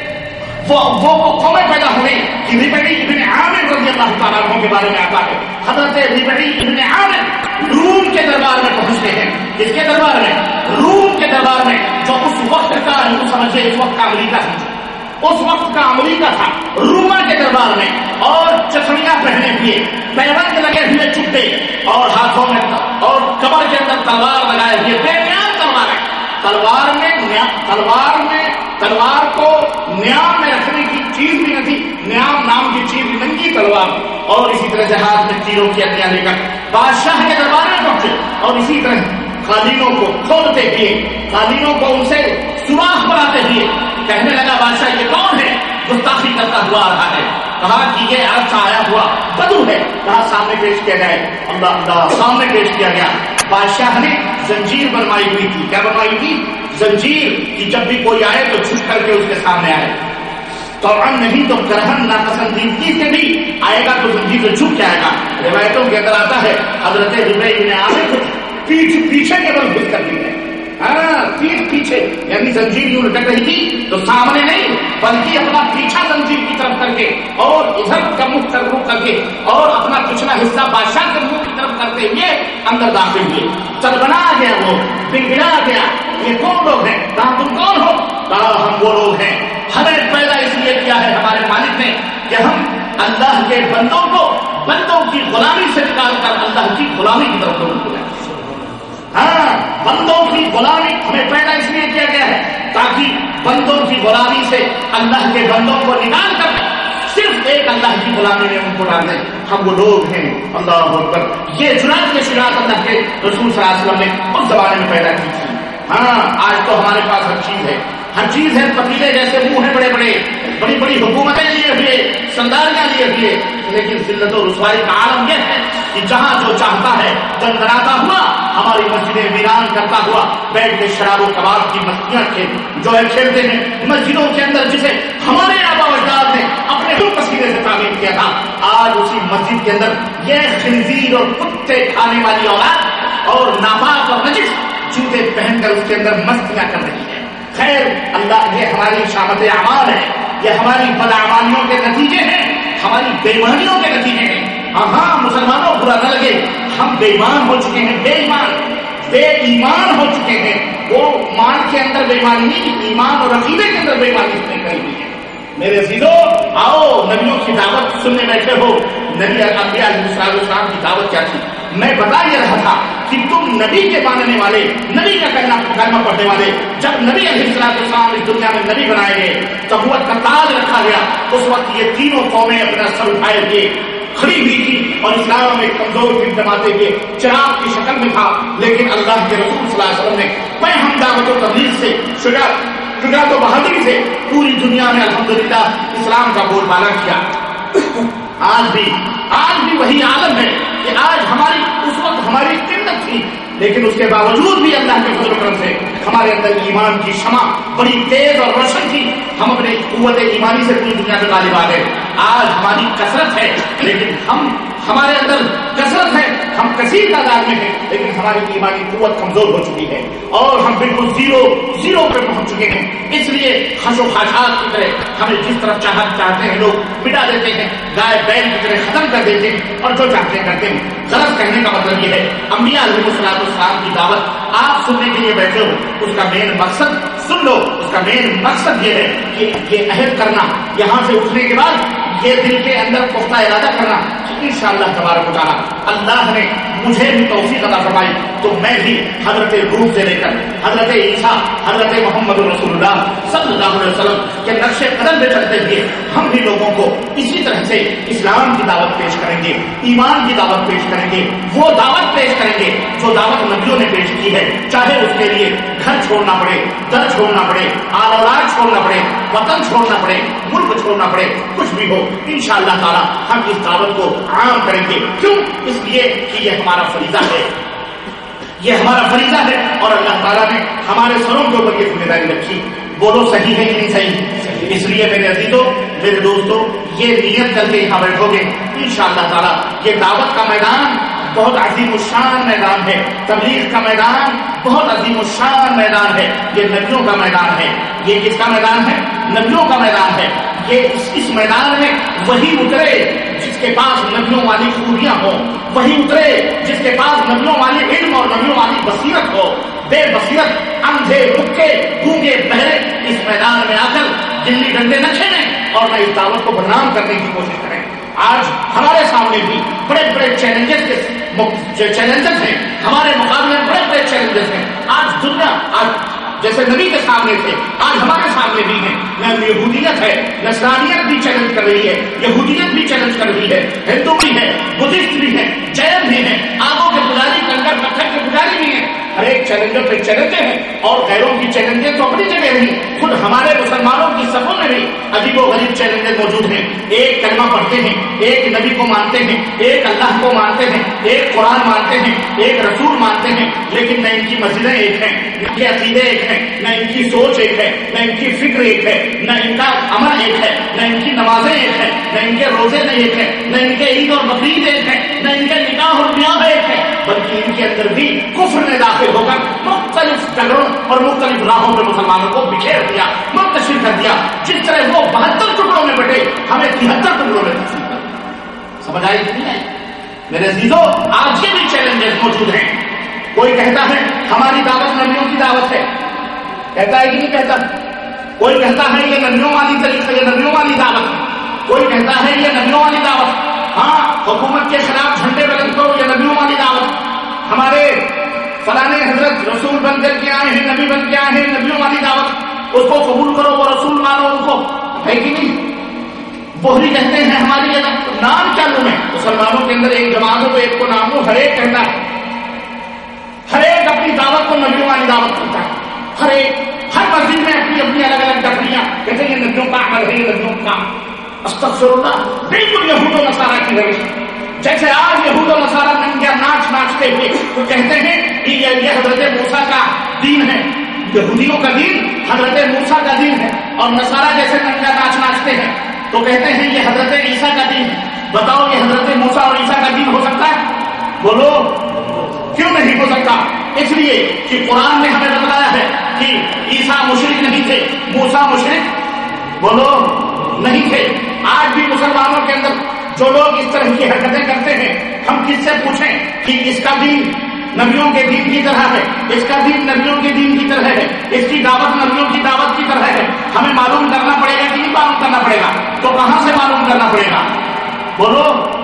वो वो कौमें पैदा हुई कि रिबई इब्न आमिर रज़ी अल्लाह तआला अन्हु के बारे में आता है। हजरत रिबई इब्न आमिर रूम के दरबार में पहुंचते हैं। किसके दरबार में? रूम के दरबार में, जो उस वक्त का हिंदू समझे, इस वक्त का अमरीका समझे, उस वक्त का अमरीका था, रूमा के दरबार में, और चथड़ियां पहने हुए, पैबंद लगे हुए चुप्पे और हाथों में और कमर के अंदर तलवार लगाए हुए, बेनियाम तलवार है। तलवार में तलवार में तलवार को न्याम में रखने की चीज भी नहीं थी, न्याम नाम की चीज नंगी तलवार, और इसी तरह से हाथ में तीरों की हथियार लेकर बादशाह के दरबार में पहुंचे और इसी तरह कालीनों को खोलते हुए, कालीनों को उनसे सुराख बनाते हुए कहने लगा बादशाह ये कौन है गुस्ताखी करता हुआ आ रहा है? کہا کہ یہ عرب سے آیا ہوا بدو ہے، کہا سامنے پیش کیا جائے، اللہ اللہ سامنے پیش کیا گیا. بادشاہ نے زنجیر بنوائی ہوئی تھی. کیا بنوائی تھی؟ زنجیر کہ جب بھی کوئی آئے تو جھک کر کے اس کے سامنے آئے. طبعا نہیں تو کرہن ناپسندیدگی سے بھی آئے گا تو زنجیر سے جھک جائے گا. روایتوں کے اندر آتا ہے حضرت زبیر بن عامر کو پیٹھ پیچھے کے بل گھس کر دی ہے. ہاں پیٹھ پیچھے، یعنی زنجیر یوں لٹک رہی تھی تو سامنے نہیں بلکہ اپنا پیچھا زنجیر کی طرف کر کے اور ادھر کا منہ کر منہ کر کے اور اپنا پچھلا حصہ بادشاہ کے منہ کی طرف کرتے ہوئے اندر داخل ہوئے. چربنا گیا، وہ بگڑا گیا. یہ کون لوگ ہیں؟ کہا تم کون ہو؟ کہا ہم وہ لوگ ہیں، ہمیں پیدا اس لیے کیا ہے ہمارے مالک نے کہ ہم اللہ کے بندوں کو بندوں کی غلامی سے نکال کر اللہ کی غلامی کی طرف لوگوں کو لائیں. ہاں بندوں کی غلامی ہمیں پیدا اس لیے کیا گیا ہے تاکہ بندوں کی غلامی سے اللہ کے بندوں کو نکال کر صرف ایک اللہ کی غلامی میں ان کو ڈال دیں. ہم وہ لوگ ہیں. اللہ اکبر. یہ جرات یہ شجاعت اللہ کے رسول صلی اللہ علیہ وسلم نے اس زمانے میں پیدا کی تھی. ہاں آج تو ہمارے پاس ہر چیز ہے، ہر چیز ہے. پتیلے جیسے منہ ہیں بڑے بڑے، بڑی بڑی حکومتیں لیے ہوئے، سرداریاں لیے ہوئے، لیکن ذلت و رسوائی کا عالم یہ ہے کہ جہاں جو چاہتا ہے دندناتا ہوا ہماری مسجدیں ویران کرتا ہوا بیٹھ کے شراب و کباب کی مستیاں کھیل جو ہے کھیلتے ہیں مسجدوں کے اندر، جسے ہمارے آبا و اجداد نے اپنے دل پسینے سے تعمیر کیا تھا. آج اسی مسجد کے اندر یہ خنزیر اور کتے کھانے والی اولاد اور ناپاک اور نجس جوتے پہن کر اس کے اندر مستیاں کر رہی ہے. خیر اللہ، یہ ہماری شامت اعمال ہے، یہ ہماری بدعمالیوں کے نتیجے ہیں، ہماری بےمانیوں کے نتیجے ہیں. ہاں مسلمانوں برا نہ لگے، ہم بے ایمان ہو چکے ہیں، بے ایمان بے ایمان ہو چکے ہیں. وہ مان کے اندر بے ایمانی نہیں، ایمان اور عقیدے کے اندر بے ایمانی اس نے کری ہوئی ہے. میرے عزیزو آؤ نبیوں کی دعوت سننے بیٹھے ہو. نبی انبیاء علیہ السلام کی دعوت کیا تھی؟ میں بتا یہ رہا تھا کہ تم نبی کے ماننے والے، نبی کا کلمہ کلمہ پڑھنے والے، جب نبی علیہ السلام اس دنیا میں نبی بنائے گئے، نبوت کا تاج رکھا گیا، اس وقت یہ تینوں قومیں اپنا سر اٹھائے ہوئے کھڑی ہوئی تھی اور اسلام میں کمزور دل جماتے ہوئے چراغ کی شکل میں تھا. لیکن اللہ کے رسول صلی اللہ علیہ وسلم نے بے دعوت و تبلیغ سے، شجاعت شجاعت و بہادری سے پوری دنیا میں الحمدللہ اسلام کا بول بالا کیا. آج بھی آج بھی وہی عالم ہے کہ آج ہماری اس وقت ہماری قلت تھی، لیکن اس کے باوجود بھی اللہ کے فضل و کرم سے ہمارے اندر ایمان کی شمع بڑی تیز اور روشن تھی. ہم اپنے قوت ایمانی سے پوری دنیا میں غالب آ گئے. آج ہماری کثرت ہے لیکن ہم ہمارے اندر کثرت ہے، ہم کثیر تعداد میں ہیں، لیکن ہماری ایمانی قوت کمزور ہو چکی ہے اور ہم بالکل زیرو زیرو پہ پہنچ چکے ہیں. اس لیے خش و خاشات کی طرح ہمیں جس طرف چاہت چاہتے ہیں لوگ مٹا دیتے ہیں، گائے بیل کی طرح ختم کر دیتے ہیں اور جو چاہتے ہیں کرتے ہیں. غلط کہنے کا مطلب یہ ہے انبیاء علیہ السلام کی دعوت آپ سننے کے لیے بیٹھے ہو، اس کا مین مقصد سن لو. اس کا مین مقصد یہ ہے کہ یہ عہد کرنا، یہاں سے اٹھنے کے بعد یہ دل کے اندر پختہ ارادہ کرنا کہ انشاءاللہ تبارک و تعالیٰ اللہ نے مجھے بھی توفیق عطا فرمائی تو میں بھی حضرت روح سے لے کر حضرت عیسیٰ، حضرت محمد رسول اللہ صلی اللہ علیہ وسلم کے نقش قدم پہ چلتے ہوئے ہم بھی لوگوں کو اسی طرح سے اسلام کی دعوت پیش کریں گے، ایمان کی دعوت پیش کریں گے، وہ دعوت پیش کریں گے جو دعوت نبیوں نے پیش کی ہے، چاہے اس کے لیے گھر چھوڑنا پڑے، در چھوڑنا پڑے، آل اولاد چھوڑنا پڑے، وطن چھوڑنا پڑے، ملک چھوڑنا پڑے، کچھ بھی ہو انشاءاللہ تعالی ہم اس دعوت کو عام کریں گے. کیوں؟ اس لیے کہ یہ ہمارا فریضہ ہے، یہ ہمارا فریضہ ہے اور اللہ تعالیٰ نے ہمارے سروں کے اوپر یہ ذمہ داری رکھی. بولو صحیح ہے کہ نہیں صحیح؟ اس لیے میرے عزیزوں، میرے دوستوں، یہ نیت کر کے یہاں بیٹھو گے انشاءاللہ تعالیٰ یہ دعوت کا میدان بہت عظیم الشان میدان ہے، تبلیغ کا میدان بہت عظیم الشان میدان ہے، یہ نبیوں کا میدان ہے. یہ کس کا میدان ہے؟ نبیوں کا میدان ہے. یہ اس, اس میدان میں وہی اترے جس کے پاس نبیوں والی خوبیاں ہوں، وہی اترے جس کے پاس نبیوں والی علم اور نبیوں والی بصیرت ہو. بے بصیرت، اندھے، رکے، گونگے، بہرے اس میدان میں آ کر دلی ڈنڈے نہ کھیلیں اور نہ اس دعوت کو بدنام کرنے کی کوشش کریں. آج ہمارے سامنے بھی بڑے بڑے چیلنجز کے چیلنجز ہیں، ہمارے مقابلے میں بڑے بڑے چیلنجز ہیں. آج دنیا آج جیسے نبی کے سامنے تھے آج ہمارے سامنے بھی ہیں. نہ یہودیت ہے، نصرانیت بھی چیلنج کر رہی ہے، یہودیت بھی چیلنج کر رہی ہے، ہندو بھی ہے، بدھسٹ بھی ہے، جین بھی ہے، آگوں کے پجاری، کنکر پتھر کے پجاری بھی ہیں. ہر ایک چیلنجوں پہ چیلنجیں ہیں اور غیروں کی چیلنجیں تو اپنی جگہ نہیں، خود ہمارے مسلمانوں کی صفوں میں بھی عجیب و غریب چیلنجیں موجود ہیں. ایک کلمہ پڑھتے ہیں، ایک نبی کو مانتے ہیں، ایک اللہ کو مانتے ہیں، ایک قرآن مانتے ہیں، ایک رسول مانتے ہیں، لیکن نہ ان کی مسجدیں ایک ہیں، نہ ان کے عقیدے ایک ہیں، نہ ان کی سوچ ایک ہے، نہ ان کی فکر ایک ہے، نہ ان کا عمل ایک ہے، نہ ان کی نمازیں ایک ہیں، نہ ان کے روزے نہیں ایک ہیں، نہ ان کے عید اور بقرعید ایک ہے، نہ ان کے نکاح اور بیاہ ایک ہے، بلکہ ان کے اندر بھی کفر نے داخل ہو کر مختلف جگہوں اور مختلف راہوں پہ مسلمانوں کو بکھیر دیا، منتشر کر دیا. جس طرح وہ بہتر ٹکڑوں میں بٹے، ہمیں تہتر ٹکڑوں میں تقسیم کر دیا. سمجھ آئی کہ نہیں؟ میرے عزیزوں، آج یہ بھی چیلنجز موجود ہیں. کوئی کہتا ہے ہماری دعوت نبیوں کی دعوت ہے، کہتا ہے کہ نہیں کہتا؟ کوئی کہتا ہے یہ نبیوں والی طریقہ، یہ نبیوں والی دعوت. کوئی کہتا ہے یہ نبیوں والی دعوت. ہاں، حکومت کے خلاف جھنڈے بلند کرو، یہ نبیوں والی دعوت. ہمارے فلانے حضرت رسول بن کر کے آئے ہیں، نبی بن کے آئے ہیں، نبیوں والی دعوت. اس کو قبول کرو، وہ رسول مانو ان کو، ہے کہ نہیں؟ بہری کہتے ہیں ہماری یہ نام کیا لوں میں؟ مسلمانوں کے اندر ایک جماعتوں کو ایک کو نام لوں، ہر ایک کہتا ہے، ہر ایک اپنی دعوت کو نبیوں والی دعوت کرتا ہے. ہر ایک ہر مسجد میں اپنی اپنی الگ الگ ڈگریاں، کہتے ہیں یہ نبیوں کا عمل ہے، یہ نبیوں کا. استغفر اللہ، بالکل یہود و نصارہ کی روش. جیسے آج یہود و نصارہ ننگا ناچ ناچتے ہوئے تو کہتے ہیں کہ یہ حضرت موسیٰ کا دین ہے، یہودیوں کا دین حضرت موسیٰ کا دین ہے، اور نصارہ جیسے ننگا ناچ ناچتے ہیں تو کہتے ہیں یہ حضرت عیسیٰ کا دین ہے. بتاؤ یہ حضرت موسیٰ اور عیسیٰ کا دین ہو سکتا ہے؟ بولو کیوں نہیں ہو سکتا؟ اس لیے کہ قرآن نے ہمیں بتایا ہے کہ عیسیٰ مشرک نہیں تھے، موسیٰ مشرک بولو نہیں تھے. آج بھی مسلمانوں کے اندر جو لوگ اس طرح کی حرکتیں کرتے ہیں، ہم کس سے پوچھیں کہ اس کا دین نبیوں کے دین کی طرح ہے، اس کا دین نبیوں کے دین کی طرح ہے، اس کی دعوت نبیوں کی دعوت کی طرح ہے، ہمیں معلوم کرنا پڑے گا کہ نہیں معلوم کرنا پڑے گا؟ تو کہاں سے معلوم کرنا پڑے گا؟ بولو.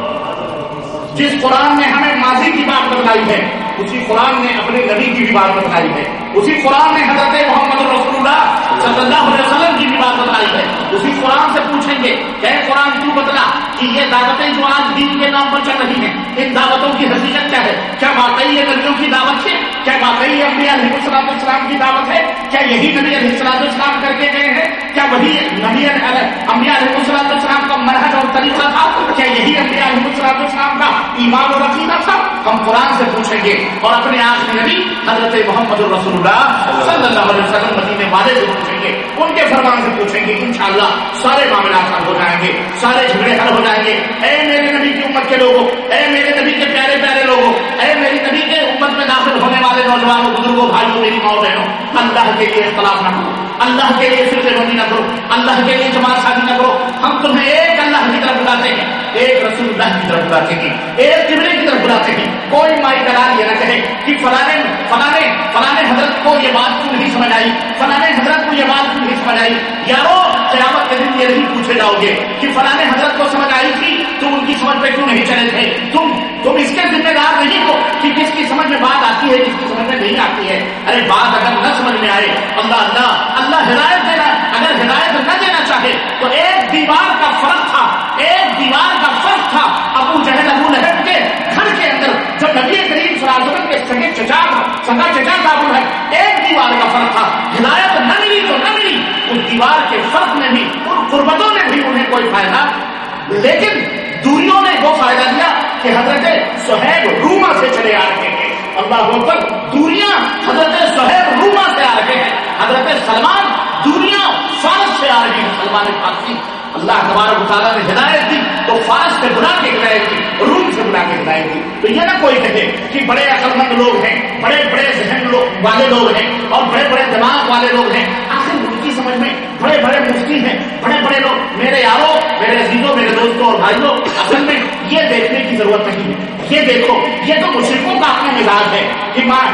جس قرآن نے ہمیں ماضی کی بات بتلائی ہے، اسی قرآن نے اپنے نبی کی بھی بات بتلائی ہے. اسی قرآن نے حضرت محمد رسول اللہ صلی اللہ علیہ وسلم کی بھی بات بتلائی ہے. اسی قرآن سے پوچھیں گے کہ قرآن کیوں بتلا کہ یہ دعوتیں جو آج دین کے نام پر چل رہی ہیں، ان دعوتوں کی حقیقت کیا ہے؟ کیا واقعی یہ نبیوں کی دعوت ہے؟ کیا واقعی انبیاء علیہ الصلوۃ والسلام کی دعوت ہے؟ کیا یہی نبی علیہ الصلوۃ والسلام کر کے گئے ہیں؟ کیا وہی نبی انبیاء علیہ الصلوۃ والسلام کا منہج اور طریقہ تھا؟ کیا یہی انبیاء علیہ الصلوۃ والسلام کا ایمان اور عقیدہ تھا؟ ہم قرآن سے پوچھیں گے اور اپنے آخری نبی حضرت محمد رسول اللہ صلی اللہ علیہ وسلم مدینے والے سے پوچھیں گے، ان کے فرمان سے پوچھیں گے. انشاءاللہ سارے معاملات حل ہو جائیں گے، سارے جھگڑے حل ہو جائیں گے. اے میرے نبی کی امت کے لوگوں، اے میرے نبی کے پیارے پیارے لوگوں، اے میری نبی کے امت میں داخل ہونے والے نوجوانوں، بزرگوں، بھائیوں، میری ماں بہنوں، اللہ کے لیے اختلاف نہ کرو، اللہ کے لیے فرقے بندی نہ کرو، اللہ کے لیے جماعت سازی نہ کرو. ہم تمہیں ایک اللہ کی طرف بلاتے ہیں، ایک رسول اللہ کی طرف بلاتے ہیں، ایک قبلے کی طرف بلاتے ہیں. کوئی مائی دلال یہ نہ کہے کہ فلانے فلانے فلانے حضرت کو یہ بات کیوں نہیں سمجھ آئی، فلانے حضرت کو یہ بات کیوں نہیں سمجھ آئی. یارو قیامت کے دن یہ نہیں پوچھے جاؤ گے کہ فلانے حضرت کو سمجھ آئی تھی، تم ان کی سمجھ پہ کیوں نہیں چلے تھے. تم تم اس کے ذمہ دار نہیں ہو کہ کس کی سمجھ میں بات آتی ہے، کس کی سمجھ میں نہیں آتی ہے. ارے بات اگر نہ سمجھ میں آئے، اللہ اللہ اللہ ہدایت دینا، اگر ہدایت نہ دینا چاہے تو ایک دیوار کا فرق تھا، ایک دیوار کا فرق تھا ابو جہل ابو لہب کے گھر کے اندر جو نبی کریم صلی اللہ علیہ وسلم کے سگے چچا تھا، سگا چچا تھا ابو لہب، ایک دیوار کا فرق تھا. ہدایت نہ ملی تو نہ ملی، اس دیوار کے فرق میں بھی، ان قربتوں میں بھی انہیں کوئی فائدہ، لیکن دوریوں نے وہ فائدہ دیا کہ حضرت صہیب روما سے چلے آ رہے ہیں. اللہ اکبر. دوریاں حضرت صہیب روما سے آ رہے ہیں، حضرت سلمان دوریاں فارس سے آ رہے ہیں. سلمان فارسی اللہ تبارک و تعالیٰ نے ہدایت دی تو فارس سے بلا کے ہدایت دی، روم سے بلا کے ہدایت دی. تو یہ نہ کوئی کہے کہ بڑے عقل مند لوگ ہیں، بڑے بڑے ذہن لوگ والے لوگ ہیں اور بڑے بڑے دماغ والے لوگ ہیں. آخر ان کی سمجھ میں بڑے بڑے مفتی ہیں، بڑے بڑے لوگ. میرے یاروں، میرے عزیزوں، میرے دوستوں اور بھائیوں، اصل میں یہ دیکھنے کی ضرورت نہیں ہے. یہ دیکھو، یہ تو مشرکوں کا اپنا مزاج ہے کہ ماں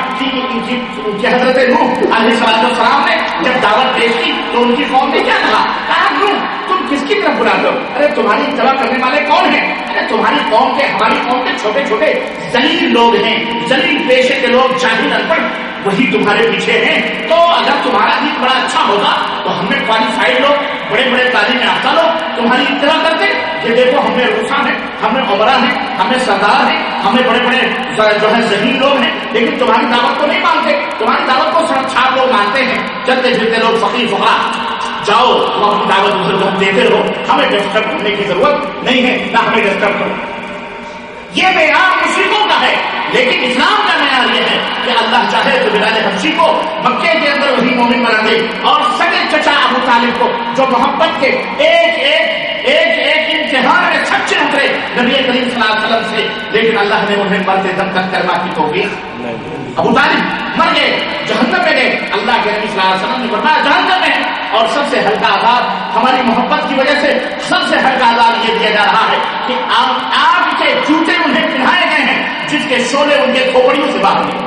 کی حضرت نوح علیہ السلام نے جب دعوت پیش کی تو ان کی قوم نے کیا کہا؟ کہا نوح تم کس کی طرف بلاتے ہو؟ ارے تمہاری اتباع کرنے والے کون ہیں؟ ارے تمہاری قوم کے، ہماری قوم کے چھوٹے چھوٹے ذلیل لوگ ہیں، ذلیل پیشے کے لوگ، جاہل ان پڑھ، وہی تمہارے پیچھے ہیں. تو اگر تمہارا دین بڑا اچھا ہوگا تو ہم نے کوالیفائڈ لوگ، بڑے بڑے تعلیم یافتہ لوگ تمہاری اتباع کرتے. کہ دیکھو ہم میں روسا ہے، ہم میں عمرہ ہے، ہم میں سردار ہے، ہم میں بڑے بڑے جو ہے ذہین لوگ ہیں، لیکن تمہاری دعوت کو نہیں مانتے، تمہاری دعوت کو سڑک چھاپ لوگ مانتے ہیں، چلتے پھرتے لوگ فقیر فقراء، جاؤ تم اپنی دعوت دوسرے کو دیتے رہو، ہمیں ڈسٹرب کرنے کی ضرورت نہیں ہے، نہ ہمیں ڈسٹرب کرو. یہ معیار مشرکوں کا ہے، لیکن اسلام کا معیار یہ ہے کہ اللہ چاہے تو بلال حبشی کو مکے کے اندر وہی مومن بنا دے، اور سگے چچا ابو طالب کو جو محبت کے ایک ایک ایک ایک امتحان میں سچے اترے نبی کریم صلی اللہ علیہ وسلم سے، لیکن اللہ نے انہیں مرتے دم تک کلمہ کی توفیق. ابو طالب مر گئے، جہنم میں گئے، اللہ کے نبی صلی اللہ علیہ وسلم نے فرمایا جہنم میں، اور سب سے ہلکا عذاب ہماری محبت کی وجہ سے سب سے ہلکا عذاب یہ دیا جا رہا ہے کہ آگ کے جوتے انہیں پہنائے گئے ہیں جس کے شعلے ان کے کھوپڑیوں سے باہر نکلے.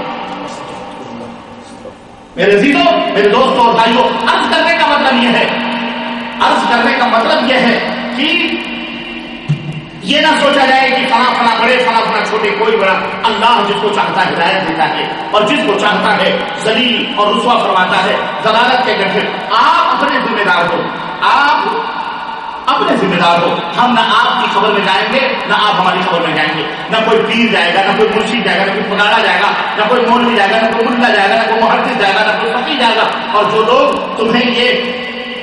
میرے عزیزوں، میرے دوستوں اور بھائیوں، عرض کرنے کا مطلب یہ ہے عرض کرنے کا مطلب یہ ہے کہ یہ نہ سوچا جائے کہ فلاں فلاں بڑے فلاں فلاں چھوٹے، کوئی بڑا. اللہ جس کو چاہتا ہے ہدایت دیتا ہے، اور جس کو چاہتا ہے ذلیل اور رسوا فرماتا ہے ضلالت کے گڈھے. آپ اپنے ذمہ دار ہو، آپ اپنے ذمہ دار ہو. ہم نہ آپ کی خبر میں جائیں گے، نہ آپ ہماری خبر میں جائیں گے. نہ کوئی پیر جائے گا، نہ کوئی مرشد جائے گا، نہ کوئی پگاڑا جائے گا، نہ کوئی مولوی جائے گا، نہ کوئی ملا جائے گا، نہ کوئی محدث جائے گا، نہ کوئی فقیہ جائے گا. اور جو لوگ تمہیں یہ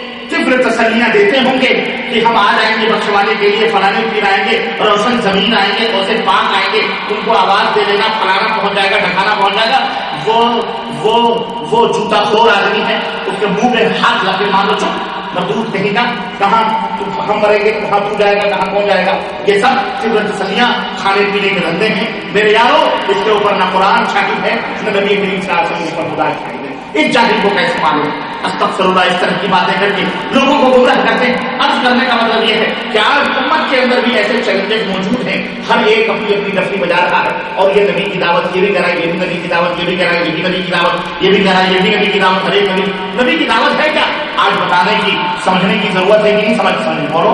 طفل تسلیاں دیتے ہوں گے کہ ہم آ جائیں گے بخشوانے کے لیے، فلانے پیر آئیں گے، روشن زمین آئیں گے، اسے پاک آئیں گے، ان کو آواز دے دینا، فلانا پہنچ جائے گا، ڈھکانا پہنچ جائے گا، وہ وہ وہ جوتا خور آدمی ہے. اس کے منہ میں ہاتھ لگے مانو چپ مردود کہیں گا، کہاں ہم مریں گے کہاں تو جائے گا، کہاں کون جائے گا. یہ سب طفل تسلیاں کھانے پینے کے دھندے ہیں. میرے یارو، اس کے اوپر نہ قرآن شاہد ہے، نہ نبی کریم صلی اللہ علیہ وسلم پر خدا شاہد ہے. اس جاہل کو کیسے معلوم؟ استغفر اللہ، اس طرح کی باتیں کر کے لوگوں کو گمراہ کرتے ہیں. عرض کرنے کا مطلب یہ ہے کہ آج امت کے اندر بھی ایسے چیلنجز موجود ہیں، ہر ایک اپنی اپنی ڈفلی بجا رہا ہے، اور یہ نبی کی دعوت یہ بھی کرائے، یہ بھی نبی کی دعوت یہ بھی کرائے، یہ بھی نبی کی دعوت یہ بھی کرائے، یہ بھی نبی کی دعوت. ہر ایک نبی نبی کی دعوت ہے کیا؟ آج بتانے کی سمجھنے کی ضرورت ہے کہ نہیں سمجھ سمجھ بولو.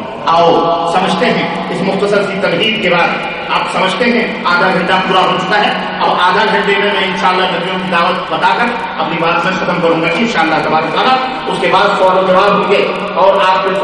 آؤ سمجھتے ہیں. اس مختصر سی تمہید کے بعد آپ سمجھتے ہیں آدھا گھنٹہ پورا ہو چکا ہے. اب آدھا گھنٹے میں میں انشاءاللہ نبیوں کی دعوت بتا کر اپنی بات میں ختم کروں گا انشاءاللہ تبارک تعالیٰ. اس کے بعد سوال و جواب ہوں گے، اور آپ کے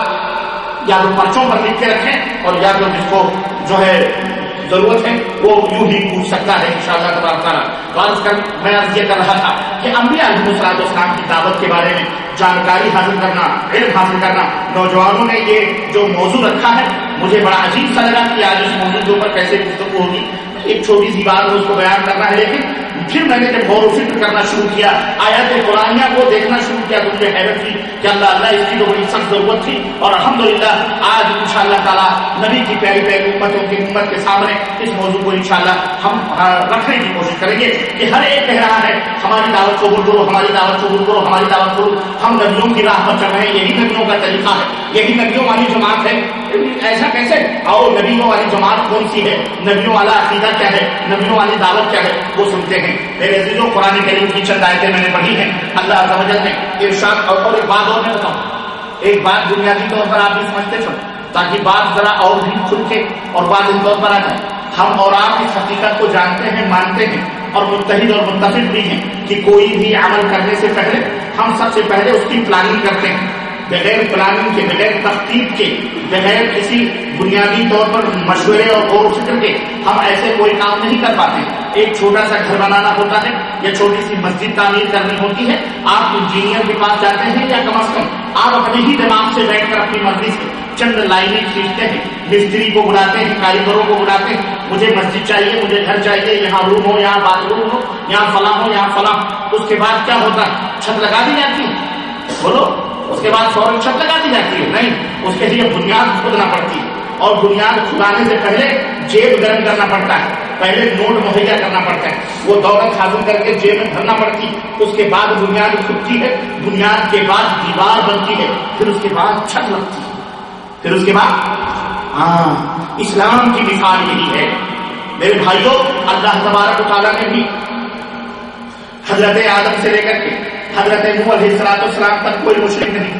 سوالات یا تو پرچوں پر لکھ کے رکھیں، اور یا تو جس کو جو ہے ضرورت ہے وہ یوں ہی پوچھ سکتا ہے انشاءاللہ تبارک تعالیٰ. غرض کر میں عرض یہ کر رہا تھا کہ انبیاء علیہ الصلوۃ والسلام کی دعوت کے بارے میں جانکاری حاصل کرنا، علم حاصل کرنا. نوجوانوں نے یہ جو موضوع رکھا ہے مجھے بڑا عجیب سا لگا کہ آج اس موضوع کے اوپر کیسے گفتگو ہوگی. ایک چھوٹی سی بات اس کو بیان کرنا ہے، لیکن پھر میں نے جب غور و فکر کرنا شروع کیا، آیات قرآنیہ کو دیکھنا شروع کیا، تو مجھے حیرت تھی کہ اللہ اللہ اس کی تو بڑی سخت ضرورت تھی. اور الحمدللہ آج انشاءاللہ تعالیٰ نبی کی پیاری پیاری امتوں کی امت کے سامنے اس موضوع کو انشاءاللہ ہم رکھنے کی کوشش کریں گے کہ ہر ایک کہہ رہا ہے ہماری دعوت قبول کرو، ہماری دعوت قبول کرو، ہماری دعوت کرو. ہم نبیوں کی راہ پر چل رہے ہیں، یہی نبیوں کا طریقہ ہے، یہی نبیوں والی جماعت ہے. ایسا کیسے؟ آؤ نبیوں والی جماعت کون سی ہے، نبیوں والا عقیدہ کیا ہے، نبیوں والی دعوت کیا ہے، وہ سنتے ہیں. میرے عزیزوں، قرآن کریم کی چند آیتیں میں نے پڑھی ہیں. اللہ عز و جل نے ارشاد، اور ایک بات اور میں بتاؤں، ایک بات بنیادی طور پر آپ بھی سمجھتے چلو تاکہ بات ذرا اور بھی کھل کے اور بات ان طور پر آ جائے. ہم اور آپ اس حقیقت کو جانتے ہیں، مانتے ہیں، اور متحد اور متفق بھی ہیں کہ کوئی بھی عمل کرنے سے پہلے ہم سب سے پہلے اس کی پلاننگ کرتے ہیں. بغیر پلاننگ کے، بغیر تخطیط کے، بغیر کسی بنیادی طور پر مشورے اور غور و فکر کے ہم ایسے کوئی کام نہیں کر پاتے. ایک چھوٹا سا گھر بنانا ہوتا ہے یا چھوٹی سی مسجد تعمیر کرنی ہوتی ہے، آپ انجینئر کے پاس جاتے ہیں یا کم از کم آپ اپنے ہی دماغ سے بیٹھ کر اپنی مرضی سے چند لائنیں کھینچتے ہیں، مستری کو بلاتے ہیں، کاریگروں کو بلاتے ہیں، مجھے مسجد چاہیے، مجھے گھر چاہیے، یہاں روم ہو، یہاں باتھ روم ہو، یہاں فلاں ہو، یہاں فلاں. اس کے بعد کیا ہوتا ہے؟ چھت لگا دی جاتی ہے. بولو، اس کے بعد فوراً چھت لگا دی جاتی ہے؟ نہیں، اس کے لیے بنیاد کھودنا پڑتی ہے، اور بنیاد کھدانے سے پہلے جیب گرم کرنا پڑتا ہے، پہلے نوٹ مہیا کرنا پڑتا ہے، وہ دولت حاصل کر کے جیب میں بھرنا پڑتی ہے. اس کے بعد بنیاد کھدتی ہے، بنیاد کے بعد دیوار بنتی ہے، پھر اس کے بعد چھت لگتی ہے، پھر اس کے بعد ہاں اسلام کی مثال یہی ہے. میرے بھائیوں، اللہ تبارک و تعالیٰ نے بھی حضرت آدم سے لے کر کے حضرت نوح علیہ الصلوۃ والسلام تک کوئی مشرک نہیں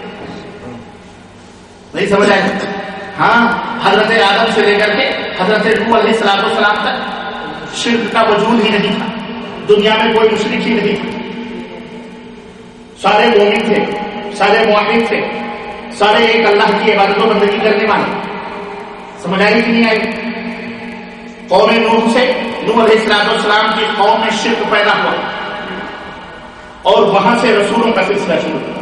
نہیں سمجھ آئے. ہاں، حضرت آدم سے لے کر کے حضرت نوح علیہ الصلوۃ والسلام تک شرک کا وجود ہی نہیں تھا. دنیا میں کوئی مشرک ہی نہیں تھا. سارے مومن تھے، سارے موحد تھے. سارے ایک اللہ کی عبادت و بندگی کرنے والے. سمجھ آئی کہ نہیں آئی؟ قوم نوح سے نوح علیہ السلام کی قوم میں شرک پیدا ہوا اور وہاں سے رسولوں کا سلسلہ شروع ہوا.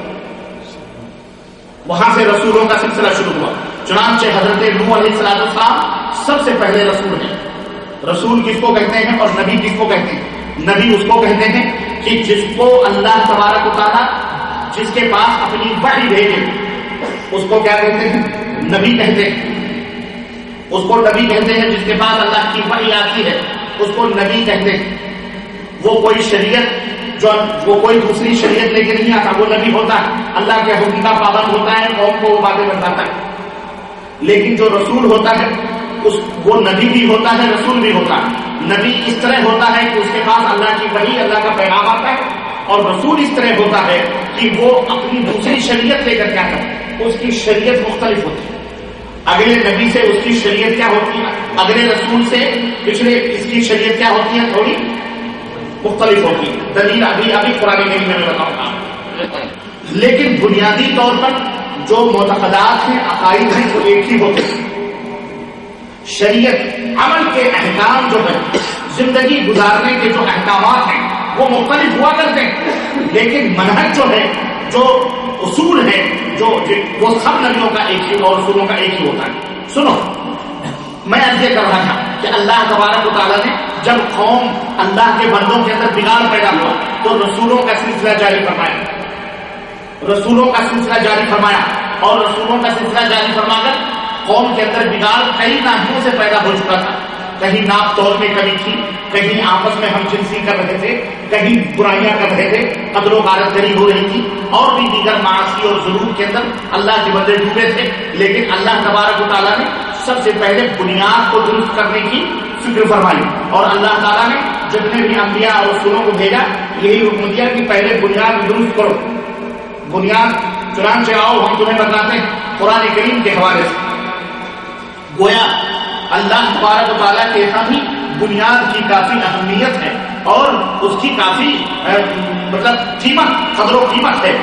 وہاں سے رسولوں کا سلسلہ شروع ہوا. چنانچہ حضرت نوح علیہ السلام سب سے پہلے رسول ہیں. رسول کس کو کہتے ہیں اور نبی کس کو کہتے ہیں؟ نبی اس کو کہتے ہیں کہ جس کو اللہ تبارک و تعالیٰ جس کے پاس اپنی وحی بھیجے اس کو کیا کہتے ہیں؟ نبی کہتے ہیں. اس کو نبی کہتے ہیں. جس کے پاس اللہ کی وحی آتی ہے اس کو نبی کہتے ہیں. وہ کوئی شریعت جو وہ کوئی دوسری شریعت لے کے نہیں آتا وہ نبی ہوتا ہے. اللہ کے حکم کا پابند ہوتا ہے, قوم کو وہ باتیں بتاتا ہے. لیکن جو رسول ہوتا ہے اس وہ نبی بھی ہوتا ہے, رسول بھی ہوتا ہے. نبی اس طرح ہوتا ہے کہ اس کے پاس اللہ کی وحی, اللہ کا پیغام آتا ہے, اور رسول اس طرح ہوتا ہے کہ وہ اپنی دوسری شریعت لے کر کیا کرتا ہے, اس کی شریعت مختلف ہوتی ہے. اگلے نبی سے اس کی شریعت کیا ہوتی ہے, اگلے رسول سے پچھلے اس کی شریعت کیا ہوتی ہے, تھوڑی مختلف ہوتی ہے. دلیل ابھی ابھی قرآن کریم میں بتاؤں گا. لیکن بنیادی طور پر جو معتقدات ہیں, عقائد ہیں, وہ ایک ہی ہوتے ہیں. شریعت عمل کے احکام جو ہے, زندگی گزارنے کے جو احکامات ہیں وہ مختلف ہوا کرتے ہیں, لیکن منہج جو ہے, جو اصول ہے, جو وہ سب نبیوں کا ایک ہی اور رسولوں کا ایک ہی ہوتا ہے. سنو, میں عرض کر رہا تھا کہ اللہ تبارک و تعالیٰ نے جب قوم اللہ کے بندوں کے اندر بگاڑ پیدا ہوا تو رسولوں کا سلسلہ جاری فرمایا. رسولوں کا سلسلہ جاری فرمایا اور رسولوں کا سلسلہ جاری فرما کر قوم کے اندر بگاڑ کئی ناحیوں سے پیدا ہو چکا تھا. کہیں ناپ توڑ میں کمی تھی, کہیں آپس میں ہم جنسی کر رہے تھے, کہیں برائیاں کر رہے تھے, قتل و غارت گری ہو رہی تھی, اور بھی دیگر معاصی اور ظلم کے اندر اللہ کے بندے ڈوبے تھے. لیکن اللہ تبارک و تعالیٰ نے سب سے پہلے بنیاد کو درست کرنے کی فکر فرمائی, اور اللہ تعالیٰ نے جتنے بھی انبیاء اور رسولوں کو بھیجا یہی حکم دیا کہ پہلے بنیاد درست کرو. بنیاد چنانچہ آؤ ہم تمہیں بتاتے ہیں قرآن کریم کے حوالے سے. گویا اللہ تبارک و تعالیٰ کے یہاں بھی بنیاد کی کافی اہمیت ہے اور اس کی کافی مطلب قیمت, قدر و قیمت ہے.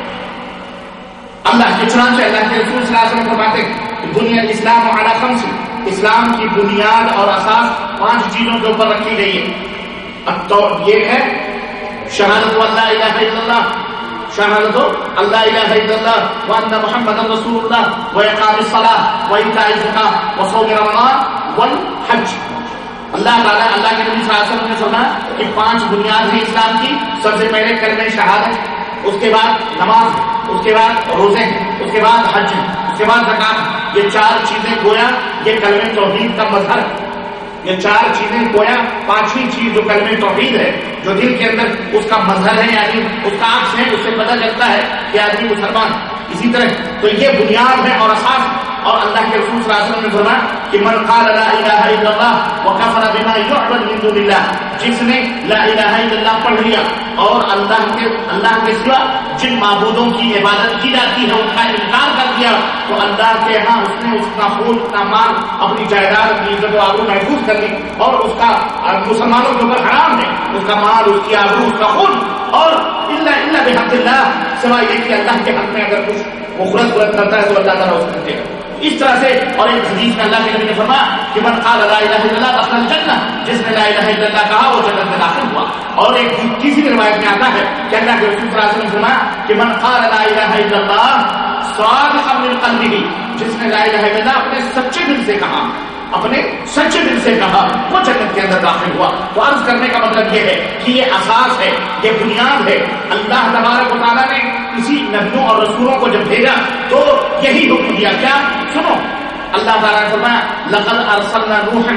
اللہ کے چنانچہ اللہ کے رسول صلی اللہ علیہ وسلم فرماتے ہیں دنیا اسلام علی خمس, اسلام کی بنیاد اور اساس پانچ چیزوں کے اوپر رکھی گئی ہے. تو یہ ہے شہادت اللہ الہ الا اللہ, شہادت اللہ الہ الا اللہ وان محمد رسول اللہ واقام الصلاۃ وایتاء الزکاۃ وصوم رمضان والحج. اللہ تعالیٰ اللہ کے نبی صلی اللہ علیہ وسلم نے فرمایا کہ پانچ بنیاد ہیں اسلام کی. سب سے پہلے کلمہ شہادت, اس کے بعد نماز, اس کے بعد روزے, اس کے بعد حج, اس کے بعد زکات. یہ چار چیزیں گویا یہ کلمہ توحید کا مظہر ہے. یہ چار چیزیں گویا پانچویں چیز جو کلمہ توحید ہے, جو دل کے اندر اس کا مظہر ہے, یعنی اس کا عکس ہے, اس سے پتہ چلتا ہے کہ آدمی مسلمان. اسی طرح تو یہ بنیاد ہے اور اساس. اور اللہ کے رسول صلی اللہ علیہ وسلم نے فرمایا کہ من قال لا الہ الا اللہ وکفر بما یعبد من دون اللہ, جس نے لا الہ الا اللہ پڑھ لیا اور اللہ کے اللہ کے سوا جن معبودوں کی عبادت کی جاتی ہے ان کا انکار کر دیا, تو اللہ کے ہاں اس نے اس کا خون, اپنا مال, اپنی جائیداد, اپنی عزت و آبرو محفوظ کر لی, اور اس کا مسلمانوں کے اوپر حرام ہے اس کا مال, اس کی آبرو, اس کا خون, اور الا الا بحق اللہ, سوائے یہ کہ اللہ کے حق میں اگر کچھ وہ خرد خرد کرتا ہے تو اللہ تعالیٰ اس کو دے گا. اس طرح سے. اور ایک حدیث میں اللہ کے نبی نے فرمایا کہ من قال لا الہ الا اللہ دخل الجنہ, جس نے لا الہ الا اللہ کہا وہ جنت میں داخل ہوا. اور ایک تیسری روایت میں آتا ہے کہ اللہ کے رسول صلی اللہ علیہ وسلم نے فرمایا کہ من قال لا الہ الا اللہ صادقا من قلبہ, جس نے لا الہ الا اللہ اپنے سچے دل سے کہا, اپنے سچے دل سے کہا, وہ جنت کے اندر داخل ہوا. تو عرض کرنے کا مطلب یہ ہے کہ یہ اساس ہے, یہ بنیاد ہے. اللہ تبارک و تعالیٰ نے کسی نبیوں اور رسولوں کو جب بھیجا تو یہی حکم دیا. کیا سنو, اللہ تعالیٰ نے فرمایا لقد ارسلنا نوحا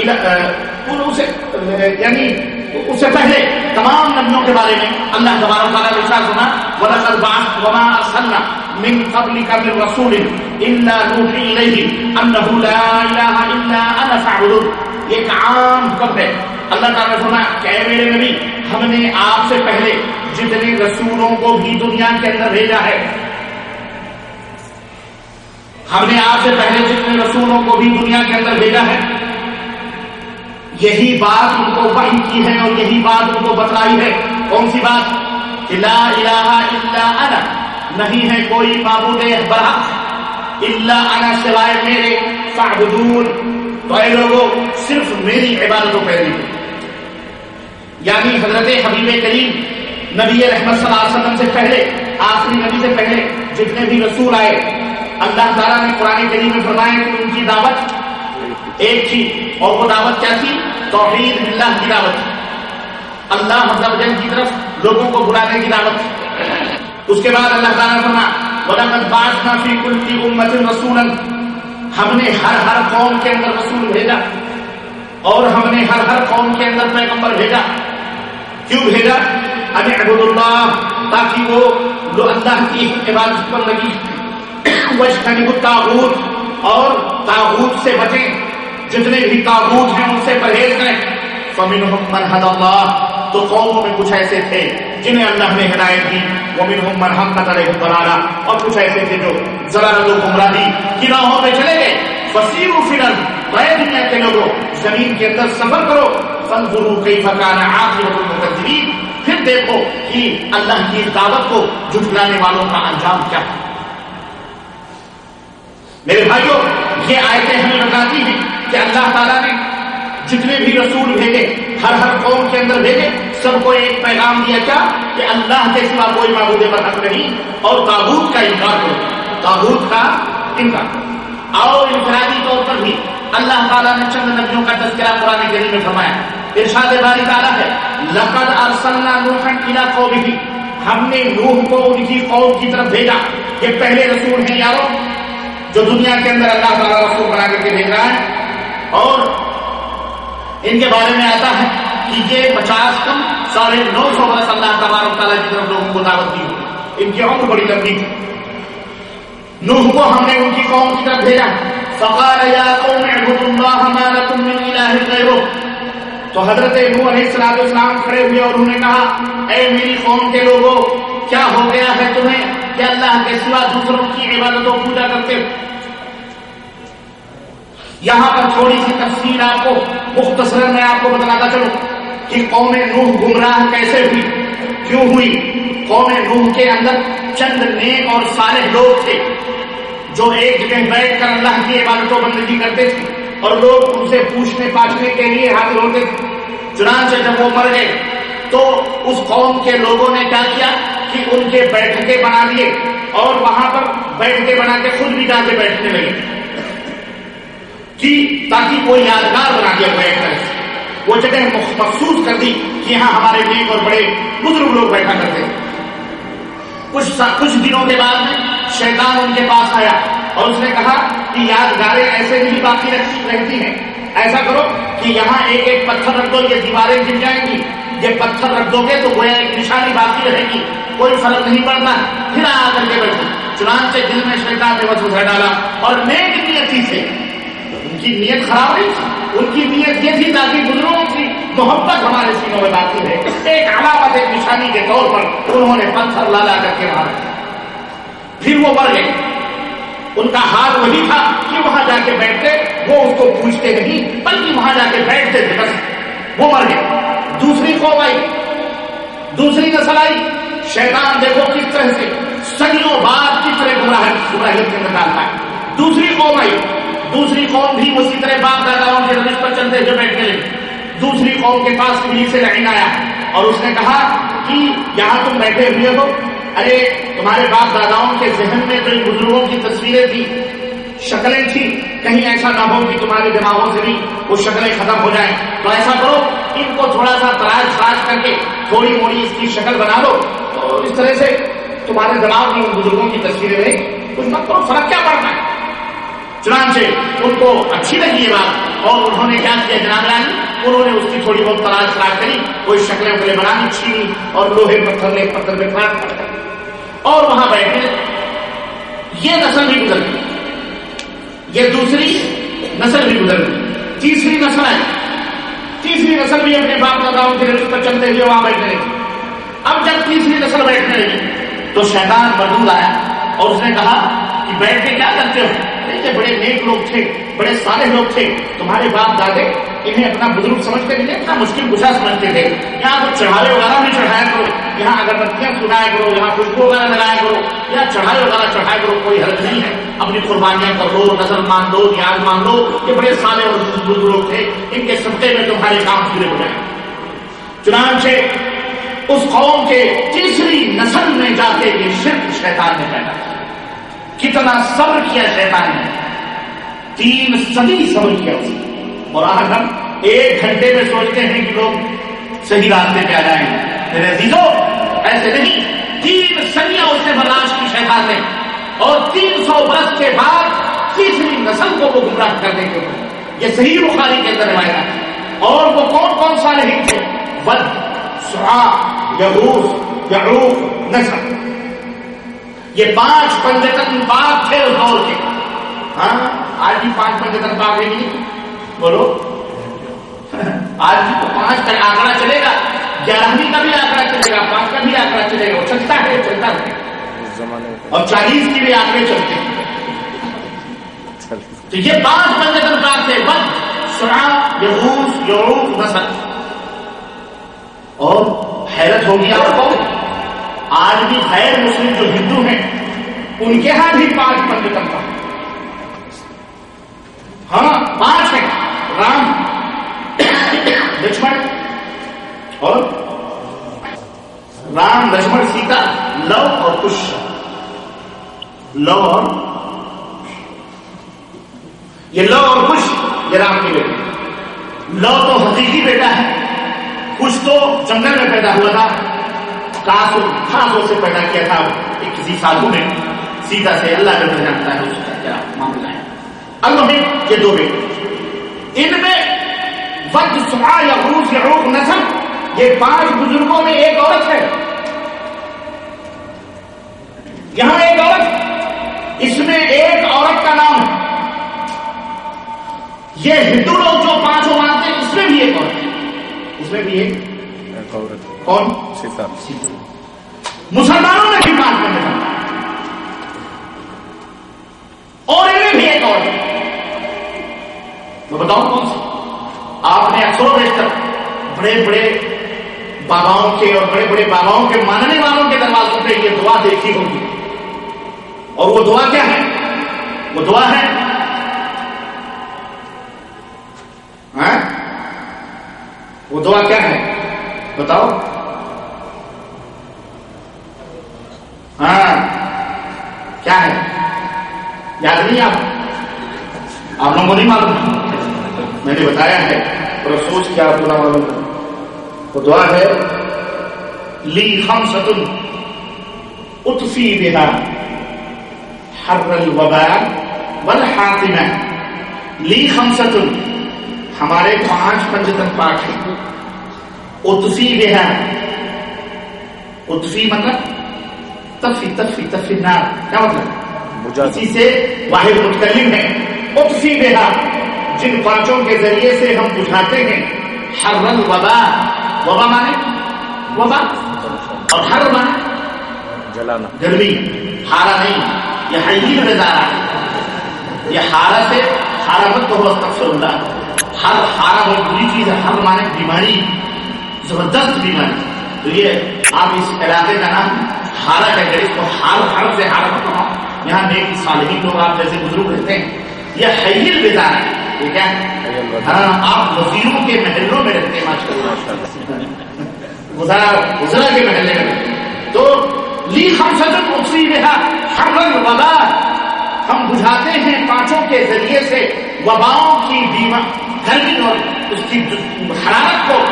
الى, یعنی اس سے پہلے تمام نبیوں کے بارے میں اللہ تبارک و تعالیٰ نے ارشاد فرمایا ولقد بعثنا وما ارسلنا من قبلك من رسول الا نوحي اليه انه لا اله الا انا فاعبدون. ایک عام حکم ہے. اللہ تعالیٰ نے فرمایا کہ اے میرے نبی, ہم نے آپ سے پہلے جتنے رسولوں کو بھی دنیا کے اندر بھیجا ہے, ہم نے آپ سے پہلے جتنے رسولوں کو بھی دنیا کے اندر بھیجا ہے, یہی بات ان کو وحی کی ہے اور یہی بات ان کو بتلائی ہے. کون سی بات؟ لا الہ الا انا, نہیں ہے کوئی معبود برحق الا انا سوائے میرے فاعبدون، تو اے لوگوں صرف میری عبادت و پیروی کرو۔ یعنی حضرت حبیب کریم نبی رحمت صلی اللہ علیہ وسلم سے پہلے، آخری نبی سے پہلے جتنے بھی رسول آئے، اللہ تعالیٰ نے قرآن کریم میں فرمایا کہ ان کی دعوت ایک تھی، اور وہ دعوت کیا تھی؟ توحید باللہ کی دعوت تھی، اللہ مطلب جن کی طرف لوگوں کو بلانے کی دعوت تھی۔ اس کے بعد اللہ تعالیٰ نے فرمایا وَلَقَدْ بَعَثْنَا فِي كُلِّ أُمَّةٍ رَسُولًا، ہم نے ہر ہر قوم کے اندر رسول بھیجا، اور ہم نے ہر ہر قوم کے اندر پیغمبر بھیجا۔ کیوں بھیجا؟ ان اعبدوا اللہ، تاکہ وہ لو اللہ کی عبادت پر لگی، واجتنبوا الطاغوت، اور طاغوت سے بچیں، جتنے بھی طاغوت ہیں ان سے پرہیز کریں۔ فَمِنْهُمْ مَنْ هَدَى اللَّهُ، تو قوموں میں کچھ ایسے تھے جنہیں اللہ نے ہدایت دی، وَمِنْهُمْ مَنْ حَقَّتْ عَلَيْهِ الضَّلَالَةُ، اور کچھ ایسے تھے جو ضلالت و گمراہی کی راہوں پہ چلے گئے۔ فَسِيرُوا فِي الْأَرْضِ، اے دنیا کے لوگوں زمین کے اندر سفر کرو، فَانظُرُوا كَيْفَ كَانَ عَاقِبَةُ الْمُكَذِّبِينَ، پھر دیکھو کہ اللہ کی دعوت کو جھٹلانے والوں کا انجام کیا ہے۔ میرے بھائیوں، یہ آیتیں ہمیں بتاتی ہیں کہ اللہ تعالیٰ نے جتنے بھی رسول بھیجے، ہر ہر قوم کے اندر بھیجے، سب کو ایک پیغام دیا کیا کہ اللہ کے سوا کوئی معبود برحق نہیں، اور طاغوت کا انکار کرو، طاغوت کا انکار کرو۔ اور انفرادی طور پر بھی اللہ تعالیٰ نے چند نبیوں کا تذکرہ قرآن کریم میں فرمایا۔ ارشاد باری تعالیٰ ہے لقد ارسلنا نوحا الی قومہ، ہم نے نوح کو ان کی قوم کی طرف بھیجا۔ یہ پہلے رسول ہیں یارو جو دنیا کے اندر اللہ تعالیٰ رسول بنا کر کے بھیج رہا ہے، اور ان کے بارے میں آتا ہے کہ یہ پچاس کم ساڑھے نو سو برس اللہ تبارک تعالیٰ کی طرف لوگوں کو دعوت دی، ان کی عمر بڑی لمبی تھی۔ نوح کو ہم نے ان کی قوم کی طرف بھیجا، فقال یا قوم اعبدوا اللہ ما لکم من الہ غیرہ، تو حضرت نوح علیہ الصلوۃ والسلام کھڑے ہوئے اور انہوں نے کہا اے میری قوم کے لوگوں، کیا ہو گیا ہے تمہیں کہ اللہ کے سوا دوسروں کی عبادت و پوجا کرتے ہو؟ یہاں پر تھوڑی سی تفصیل آپ کو مختصراً میں آپ کو بتلاتا چلوں کہ قوم نوح گمراہ کیسے ہوئی، کیوں ہوئی۔ قوم نوح کے اندر چند نیک اور صالح لوگ تھے جو ایک جگہ بیٹھ کر اللہ کی عبادت و بندگی کرتے تھے، اور لوگ ان سے پوچھنے پاچھنے کے لیے حاضر ہوتے تھے۔ چنانچہ جب وہ مر گئے تو اس قوم کے لوگوں نے کیا کیا کہ ان کے بیٹھکے بنا لیے، اور وہاں پر بیٹھکے بنا کے خود بھی جا کے بیٹھنے لگے کہ تاکہ کوئی یادگار بنا دیا بیٹھ کر، وہ جگہ مخصوص کر دی کہ یہاں ہمارے نیک اور بڑے بزرگ لوگ بیٹھا کرتے ہیں۔ کچھ کچھ دنوں کے بعد میں شیطان ان کے پاس آیا اور اس نے کہا کہ یادگاریں ایسے نہیں باقی رہتی ہیں، ایسا کرو کہ یہاں ایک ایک پتھر رکھ دو، یہ دیواریں گر جائیں گی، یہ پتھر رکھ دو گے تو گویا ایک نشانی باقی رہے گی، کوئی فرق نہیں پڑتا، پھر آ کر کے بیٹھو۔ چنانچہ دل میں شیطان نے وسوسہ ڈالا، اور نیک نیتی سے، ان کی نیت خراب نہیں تھی، ان کی نیت یہ تھی تاکہ بزرگوں کی محبت ہمارے سینوں میں باقی رہے، ایک علامت، ایک نشانی کے طور پر انہوں نے پتھر لا لا کر کے مارا۔ پھر وہ مر گئے، ان کا حال وہی تھا کہ وہاں جا کے بیٹھتے، وہ اس کو پوچھتے نہیں بلکہ وہاں جا کے بیٹھتے تھے، بس وہ مر گئے۔ دوسری قوم آئی، دوسری نسل آئی، شیطان دیکھو کس طرح سے صدیوں بعد کس طرح گمراہی گمراہی سے نکالتا ہے۔ دوسری قوم آئی، دوسری قوم بھی اسی طرح باپ داداؤں کے روش پر چلتے ہوئے بیٹھنے لگے۔ دوسری قوم کے پاس ابلیس سے لعین آیا اور اس نے کہا کہ یہاں تم بیٹھے ہوئے ہو، ارے تمہارے باپ داداؤں کے ذہن میں تو ان بزرگوں کی تصویریں تھی، شکلیں تھی، کہیں ایسا نہ ہو کہ تمہارے دماغوں سے بھی وہ شکلیں ختم ہو جائیں، تو ایسا کرو ان کو تھوڑا سا تراش تراش کر کے تھوڑی موڑی اس کی شکل بنا لو، تو اس طرح سے تمہارے دماغ میں ان بزرگوں کی تصویریں رہیں، کچھ مت کرو، فرق کیا پڑتا ہے۔ چنانچہ ان کو اچھی لگی یہ بات، اور انہوں نے کیا کیا جناب رانی، انہوں نے اس کی تھوڑی بہت تلاش تلاش کری، کوئی شکلیں وکلیں بنانی، چھینی اور لوہے پتھر لے پتھر میں کاٹ کر اور وہاں بیٹھے۔ یہ نسل بھی گزر گئی، یہ دوسری نسل بھی گزر گئی، تیسری نسل ہے، تیسری نسل بھی اپنے باپ داداؤں کے رشتے پر چلتے ہوئے وہاں بیٹھنے لگی۔ اب جب تیسری نسل بیٹھنے لگی تو شیطان مردود آیا اور اس نے کہا کہ بیٹھ کے کیا کرتے ہو؟ یہ بڑے نیک لوگ تھے، بڑے صالح لوگ تھے، تمہارے باپ دادے انہیں اپنا بزرگ سمجھتے نہیں، اپنا مشکل کشا سمجھتے تھے. یہاں کچھ چڑھاوے وغیرہ نہیں چڑھایا کرو، یہاں اگربتیاں سنایا کرو، یہاں خوشبو وغیرہ لگایا کرو، یا چڑھاوے وغیرہ چڑھایا کرو، کوئی حرج نہیں ہے. اپنی قربانیاں کر لو، نظر مان لو، نیاز مان لو. یہ بڑے سالے اور بزرگ لوگ تھے، ان کے صدقے میں تمہارے کام پورے ہو جائیں. چنانچہ اس قوم کے تیسری نسل میں جا کے یہ شرک شیطان نے پیدا کیا. کتنا صبر کیا شیطان نے، تین صدی صبر کیا اس نے. اور آج ہم ایک گھنٹے میں سوچتے ہیں کہ لوگ صحیح راستے پہ آ جائیں. میرے عزیزو ایسے نہیں، تین صدیاں اس نے برداشت کی شیطان نے، اور تین سو برس کے بعد تیسری نسل کو وہ گمراہ کرنے کے لیے یہ صحیح بخاری کے اندر روایت ہے. اور وہ کون کون صالحین تھے؟ ود، سعا، یغوث، یعوق، نصر. یہ پانچ پنجتن پاک تھے اس دور کے. ہاں آج بھی پانچ پنجتن پاک ہے نہیں؟ بولو آج بھی تو پانچ کا آنکڑا چلے گا، گیارہویں کا بھی آنکڑا چلے گا، پانچ کا بھی آنکڑا چلے گا. وہ چلتا ہے چلتا ہے اور چالیس کے بھی آنکڑے چلتے ہیں. تو یہ پانچ پنجتن پاک تھے، ود، سعا، یغوث، یعوق، نصر. اور حیرت ہوگی آپ کو، آج بھی غیر مسلم جو ہندو ہیں ان کے ہاں بھی پانچ پنجتن پاک. ہاں پانچ ہیں، رام، لکشمن اور رام، لکشمن، سیتا، لو اور کش. لو اور یہ لو اور کش یہ رام کے بیٹے. لو تو حقیقی بیٹا ہے، کش تو جنگل میں پیدا ہوا تھا، گھاسوں سے پیدا کیا تھا ایک کسی سادھو نے سیتا سے. اللہ کا جانتا ہے اس کا کیا معاملہ ہے. اللہ یہ دو بیٹے، ان میں ود، سعا، یغوث، یعوق، نصر، یہ پانچ بزرگوں میں ایک عورت ہے. یہاں ایک عورت، اس میں ایک عورت کا نام ہے. یہ ہندو لوگ جو پانچوں مانتے ہیں اس میں بھی ایک عورت ہے، اس میں بھی ایک عورت. کون؟ سیتا. مسلمانوں میں بھی پانچ میں اور ان میں بھی ایک عورت ہے. میں بتاؤں کون سی؟ آپ نے اکثر و بیشتر بڑے بڑے باباؤں کے اور بڑے بڑے باباؤں کے ماننے والوں کے دروازوں پہ یہ دعا دیکھی ہوگی. اور وہ دعا کیا ہے؟ وہ دعا ہے ہاں؟ وہ دعا کیا ہے بتاؤ؟ ہاں کیا ہے؟ یاد نہیں آپ آپ لوگوں کو نہیں معلوم؟ میں نے بتایا ہے اور افسوس کیا پورا معلوم ہے. وہ دعا ہے لی خمسۃ اطفی بہا حر الوباء والحاطمہ. لی خمسۃ، ہمارے پانچ پنجتن پاک ہیں. اطفی بہا، اطفی مطلب تفی تفی تفی نار، کیا مطلب؟ اسی سے واحد متکلم ہے. اطفی بہا، جن پانچوں کے ذریعے سے ہم بجھاتے ہیں. حر الوباء، وبا مانے وبا، اور حر مانے جلانا، گرمی. ہارا نہیں، یہ حیین نظارہ ہے. یہ ہارا سے ہارا مت تو استغفر اللہ. ہر ہارا بہت بری چیز ہے. ہر مانے بیماری، زبردست بیماری. تو یہ آپ اس علاقے کا نام ہارا کہتے ہیں. اس کو ہار ہر سے ہارا مت بناؤ. یہاں نیک صالحین لوگ آپ جیسے بزرگ رہتے ہیں. یہ حیین بزار ہے. یہ کیا ہے؟ ہاں آپ وزیروں کے محلوں میں رہتے ہیں ماشاء اللہ، وزرا کے محلے میں. تو لی خمسۃ اطفی بہا حر الوباء، ہم بجھاتے ہیں پانچوں کے ذریعے سے وباؤں کی بیمار گرمی اور اس کی حرارت کو.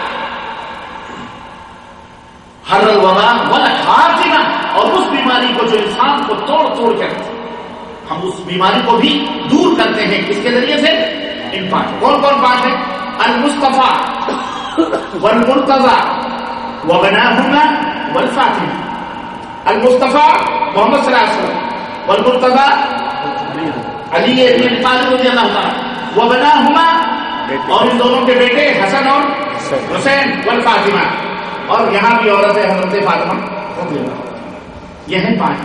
حر الوباء والحاطمہ، اور اس بیماری کو جو انسان کو توڑ توڑ کر ہم اس بیماری کو بھی دور کرتے ہیں. کس کے ذریعے سے؟ ان پانچ. کون کون پانچ ہیں؟ المصطفیٰ والمرتضیٰ وبناہما والفاطمہ. المصطفیٰ محمد صلی اللہ علیہ وسلم، والمرتضیٰ علی ابن ابی طالب رضی اللہ عنہ، وبناہما، اور ان دونوں کے بیٹے حسن اور حسین، والفاطمہ. اور یہاں بھی عورت ہے حضرت فاطمہ رضی اللہ عنہ. یہ ہیں پانچ.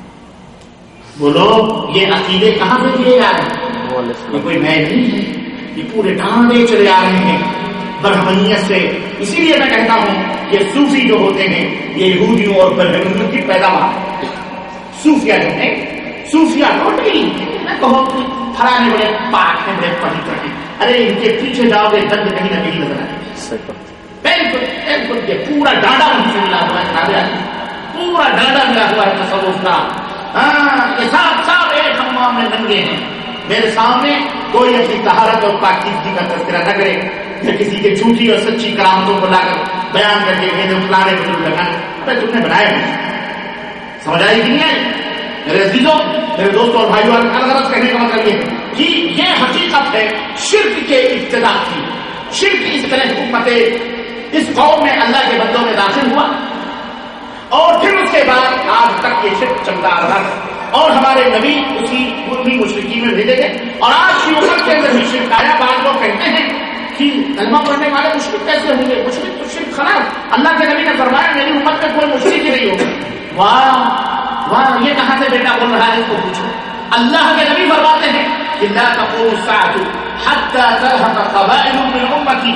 بولو یہ عقیدے کہاں سے دیے جا رہے ہیں؟ یہ کوئی نئے نہیں ہے. یہ پورے ڈانڈے چلے آ رہے ہیں برہمنیت سے. اسی لیے میں کہتا ہوں یہ صوفی جو ہوتے ہیں یہ یہودیوں اور برہمنیوں کی پیداوار. صوفیہ جو ہے صوفیہ ٹوٹلی نہ کہو کہ فلانے بڑے پاک ہیں بڑے پوتر ہیں. ارے ان کے پیچھے جاؤ گے درد کہیں نہ کہیں نظر آئے. بالکل بالکل یہ پورا ڈانڈا مجھے ملا ہوا ہے, پورا ڈانڈا ملا ہوا ہے تصوف کا. ہاں یہ سب سب ایک ہمام میں ننگے ہیں. میرے سامنے کوئی اپنی طہارت اور پاکیزگی کا تذکرہ نہ کرے, یا کسی کے جھوٹی اور سچی کرامتوں کو لا کر بیان کر کے میرے فلانے بزرگ لگانے. ارے تم نے بنایا ہے, سمجھ آئی کہ نہیں آئی؟ میرے عزیزوں, میرے دوستوں اور بھائیوں, الگ الگ کہنے کا مطلب یہ ہے کہ یہ حقیقت ہے شرک کے ابتدا کی. شرک اس طرح حکمت اس قوم میں اللہ کے بندوں میں داخل ہوا اور پھر اس کے بعد آج تک یہ شرک چلتا آ رہا ہے. اور ہمارے نبی اسی انہی مشرکی میں بھیجے گئے اور آج کی امت کے اندر بھی شرک آیا. بعض لوگ کہتے ہیں کہ کلمہ پڑھنے والے مشرک کیسے ہوں گے؟ مشرک تو شرک خلاف. اللہ کے نبی نے فرمایا میری امت میں کوئی مشرک ہی نہیں ہوگا. واہ واہ, یہ کہاں سے بیٹا بول رہا ہے, اس کو پوچھو. اللہ کے نبی فرماتے ہیں کہ لا تقوم الساعة حتى تلحق قبائل من امتی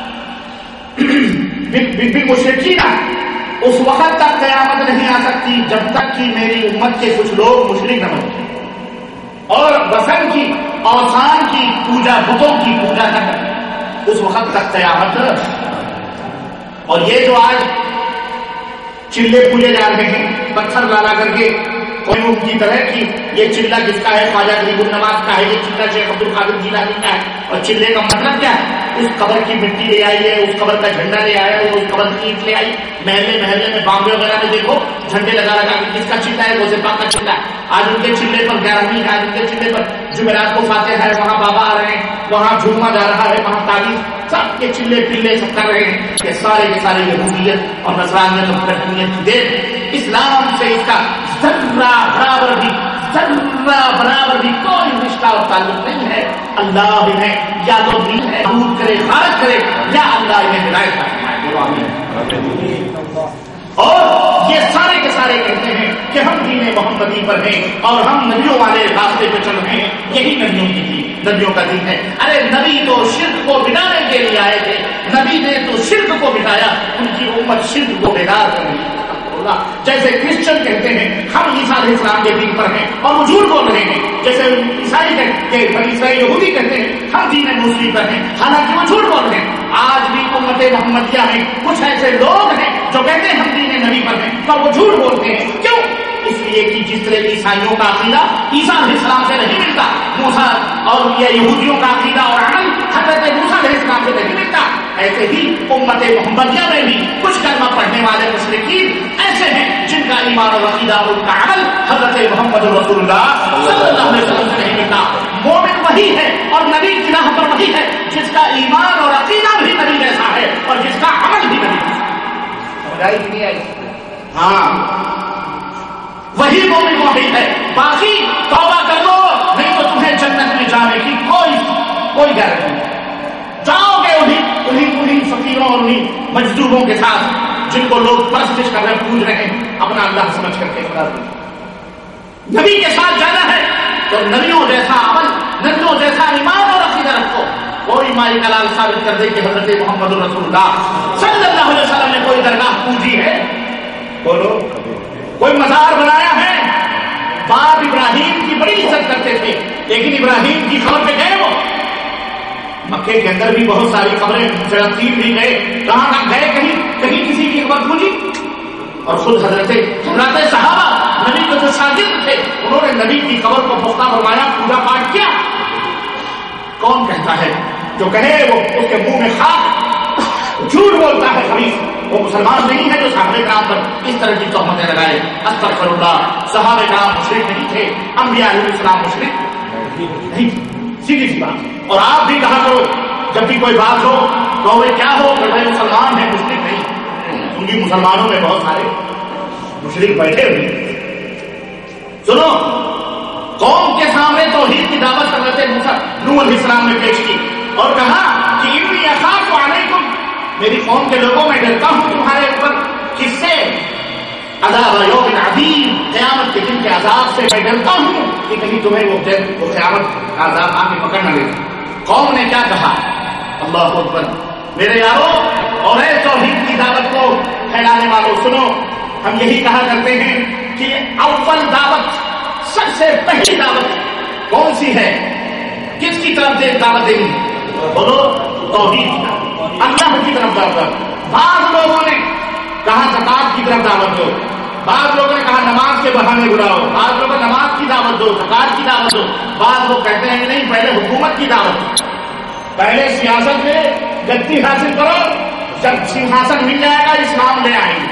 بالمشرکین. اس وقت تک قیامت نہیں آ سکتی جب تک کہ میری امت کے کچھ لوگ مشرک نہ بنیں اور وثن کی اوثان کی پوجا, بتوں کی پوجا نہ کریں. اس وقت تک قیامت. اور یہ جو آج چلے پوجے جا رہے ہیں پتھر لالا کر کے کوئی ان کی طرح کی, یہ چلہ کس کا ہے؟ خواجہ غریب النواز کا ہے. یہ چلہ شیخ عبد القادر جیلانی کا ہے. اور چلے کا مطلب کیا ہے؟ اس قبر کی مٹی لے آئی ہے, اس قبر کا جھنڈا لے آیا ہے, اس قبر کی اینٹ لے آئی. محلے محلے میں بامبے وغیرہ میں دیکھو جھنڈے لگا لگا کے کس کا چلہ ہے؟ روزے پاک کا چلہ ہے. آج ان کے چلے پر گیارہویں ہے, آج ان کے چلے پر جمعرات کو فاتح ہے, وہاں بابا آ رہے ہیں, وہاں جھوما جا رہا ہے, وہاں تعریف, سب کے چلے پلے سب کر رہے ہیں. یہ سارے کے سارے یہودیت اور نصرانیت اور برہمنیت کی دین. اسلام سے اس کا ذرہ برابر بھی ذرہ برابر بھی کوئی رشتہ اور تعلق نہیں ہے. اللہ انہیں یا تو دین ہے دور کرے, غارت کرے, یا اللہ انہیں ہدایت فرمائے. اور یہ سارے کے سارے کہتے ہیں کہ ہم دین محمدی پر ہیں اور ہم نبیوں والے راستے پہ چل رہے ہیں. یہی نبیوں کی دین, نبیوں کا دین ہے. ارے نبی تو شرک کو مٹانے کے لیے آئے تھے, نبی نے تو شرک کو مٹایا, ان کی امت شرک کو بیدار کر رہی ہے. جیسے کرسچن کہتے ہیں ہم عیسیٰ علیہ السلام کے دین پر ہیں اور وہ جھوٹ بول رہے ہیں. جیسے عیسائی کہتے ہیں, عیسائی یہودی کہتے ہیں ہم دین موسیقی پر ہیں, حالانکہ وہ جھوٹ بول رہے ہیں. آج بھی امت محمدیہ میں کچھ ایسے لوگ ہیں جو کہتے ہیں ہم دین نبی پر ہیں, پر وہ جھوٹ بولتے ہیں. کیوں؟ اس لیے کہ جس طرح عیسائیوں کا عقیدہ عیسیٰ علیہ السلام سے نہیں ملتا, موسیٰ اور یہ یہودیوں کا عقیدہ اور عمل حضرت موسیٰ علیہ السلام سے نہیں ملتا, ایسے ہی امت محمدیہ میں بھی کچھ کلمہ پڑھنے والے مشرکین ایسے ہیں جن کا ایمان اور عقیدہ اور ان کا عمل حضرت محمد رسول اللہ صلی اللہ علیہ وسلم سے نہیں ملتا. مومن وہی ہے اور نبی کی راہ پر وہی ہے جس کا ایمان اور عقیدہ بھی نبی جیسا ہے اور جس کا عمل بھی نبی جیسا ہے. سمجھ آئی نہیں آئی؟ ہاں, وہی مومن وہی ہے. باقی توبہ کر لو, نہیں تو تمہیں جنت میں جانے کی کوئی کوئی گارنٹی نہیں. جاؤ گے انہیں انہیں انہیں فقیروں اور انہیں مجذوبوں کے ساتھ جن کو لوگ پرستش کر رہے پوج رہے ہیں, اپنا اللہ سمجھ کر کے خدا دیں. نبی کے ساتھ جانا ہے تو نبیوں جیسا عمل, نبیوں جیسا ایمان اور عقیدہ رکھو. کوئی مائی کلال ثابت کر دے کہ حضرت محمد رسول اللہ صلی اللہ علیہ وسلم نے کوئی درگاہ پوجی ہے, بولو. کوئی مزار بنایا ہے. باپ ابراہیم کی بڑی عزت کرتے تھے, لیکن ابراہیم کی خبر پہ گئے وہ. مکے کے اندر بھی بہت ساری خبریں شیاطین بھی گئے, کہاں کہاں گئے, کہیں کہیں کسی کی خبر پوچھی. اور خود حضرت حضرت صحابہ نبی کے جو شاگرد تھے انہوں نے نبی کی خبر کو پختہ فرمایا, پوجا پاٹ کیا. کون کہتا ہے جو کہے وہ اس کے منہ میں خاک, جھوٹ بولتا ہے خبیث, وہ مسلمان نہیں ہے جو صحابہ کرام پر اس طرح کی تہمتیں لگائے. استغفر اللہ, صحابہ کرام مشرک نہیں تھے, انبیاء علیہ السلام مشرک نہیں, سیدھی سی بات. اور آپ بھی کہا کرو جب بھی کوئی بات ہو تو وہ کیا ہو کہ بھائی مسلمان ہیں مشرک نہیں, کیونکہ مسلمانوں میں بہت سارے مشرک بیٹھے ہوئے. سنو, قوم کے سامنے توحید کی دعوت حضرت نوح علیہ السلام نے پیش کی اور کہا کہ انی اخاف علیکم, میری قوم کے لوگوں میں ڈرتا ہوں تمہارے اوپر. کس سے؟ عذاب یوم عظیم, قیامت کے دن کے عذاب سے میں ڈرتا ہوں کہ کہیں تمہیں وہ وہ قیامت کا عذاب آ کے پکڑ نہ لے. قوم نے کیا کہا؟ اللہ اکبر. میرے یارو اور اے توحید کی دعوت کو پھیلانے والوں سنو، ہم یہی کہا کرتے ہیں کہ اول دعوت، سب سے پہلی دعوت کون سی ہے؟ کس کی طرف سے دعوت دینی؟ بولو توحید کی طرف، اللہ کی طرف دعوت. بعض لوگوں نے کہا زکات کی طرف دعوت دو، بعض لوگوں نے کہا نماز کے بہانے بلاؤ، بعض لوگوں نے نماز کی دعوت دو، زکات کی دعوت دو. بعض لوگ کہتے ہیں نہیں، پہلے حکومت کی دعوت، پہلے سیاست میں گدی حاصل کرو، جب سنہاسن مل جائے گا اسلام لے آئیں گے.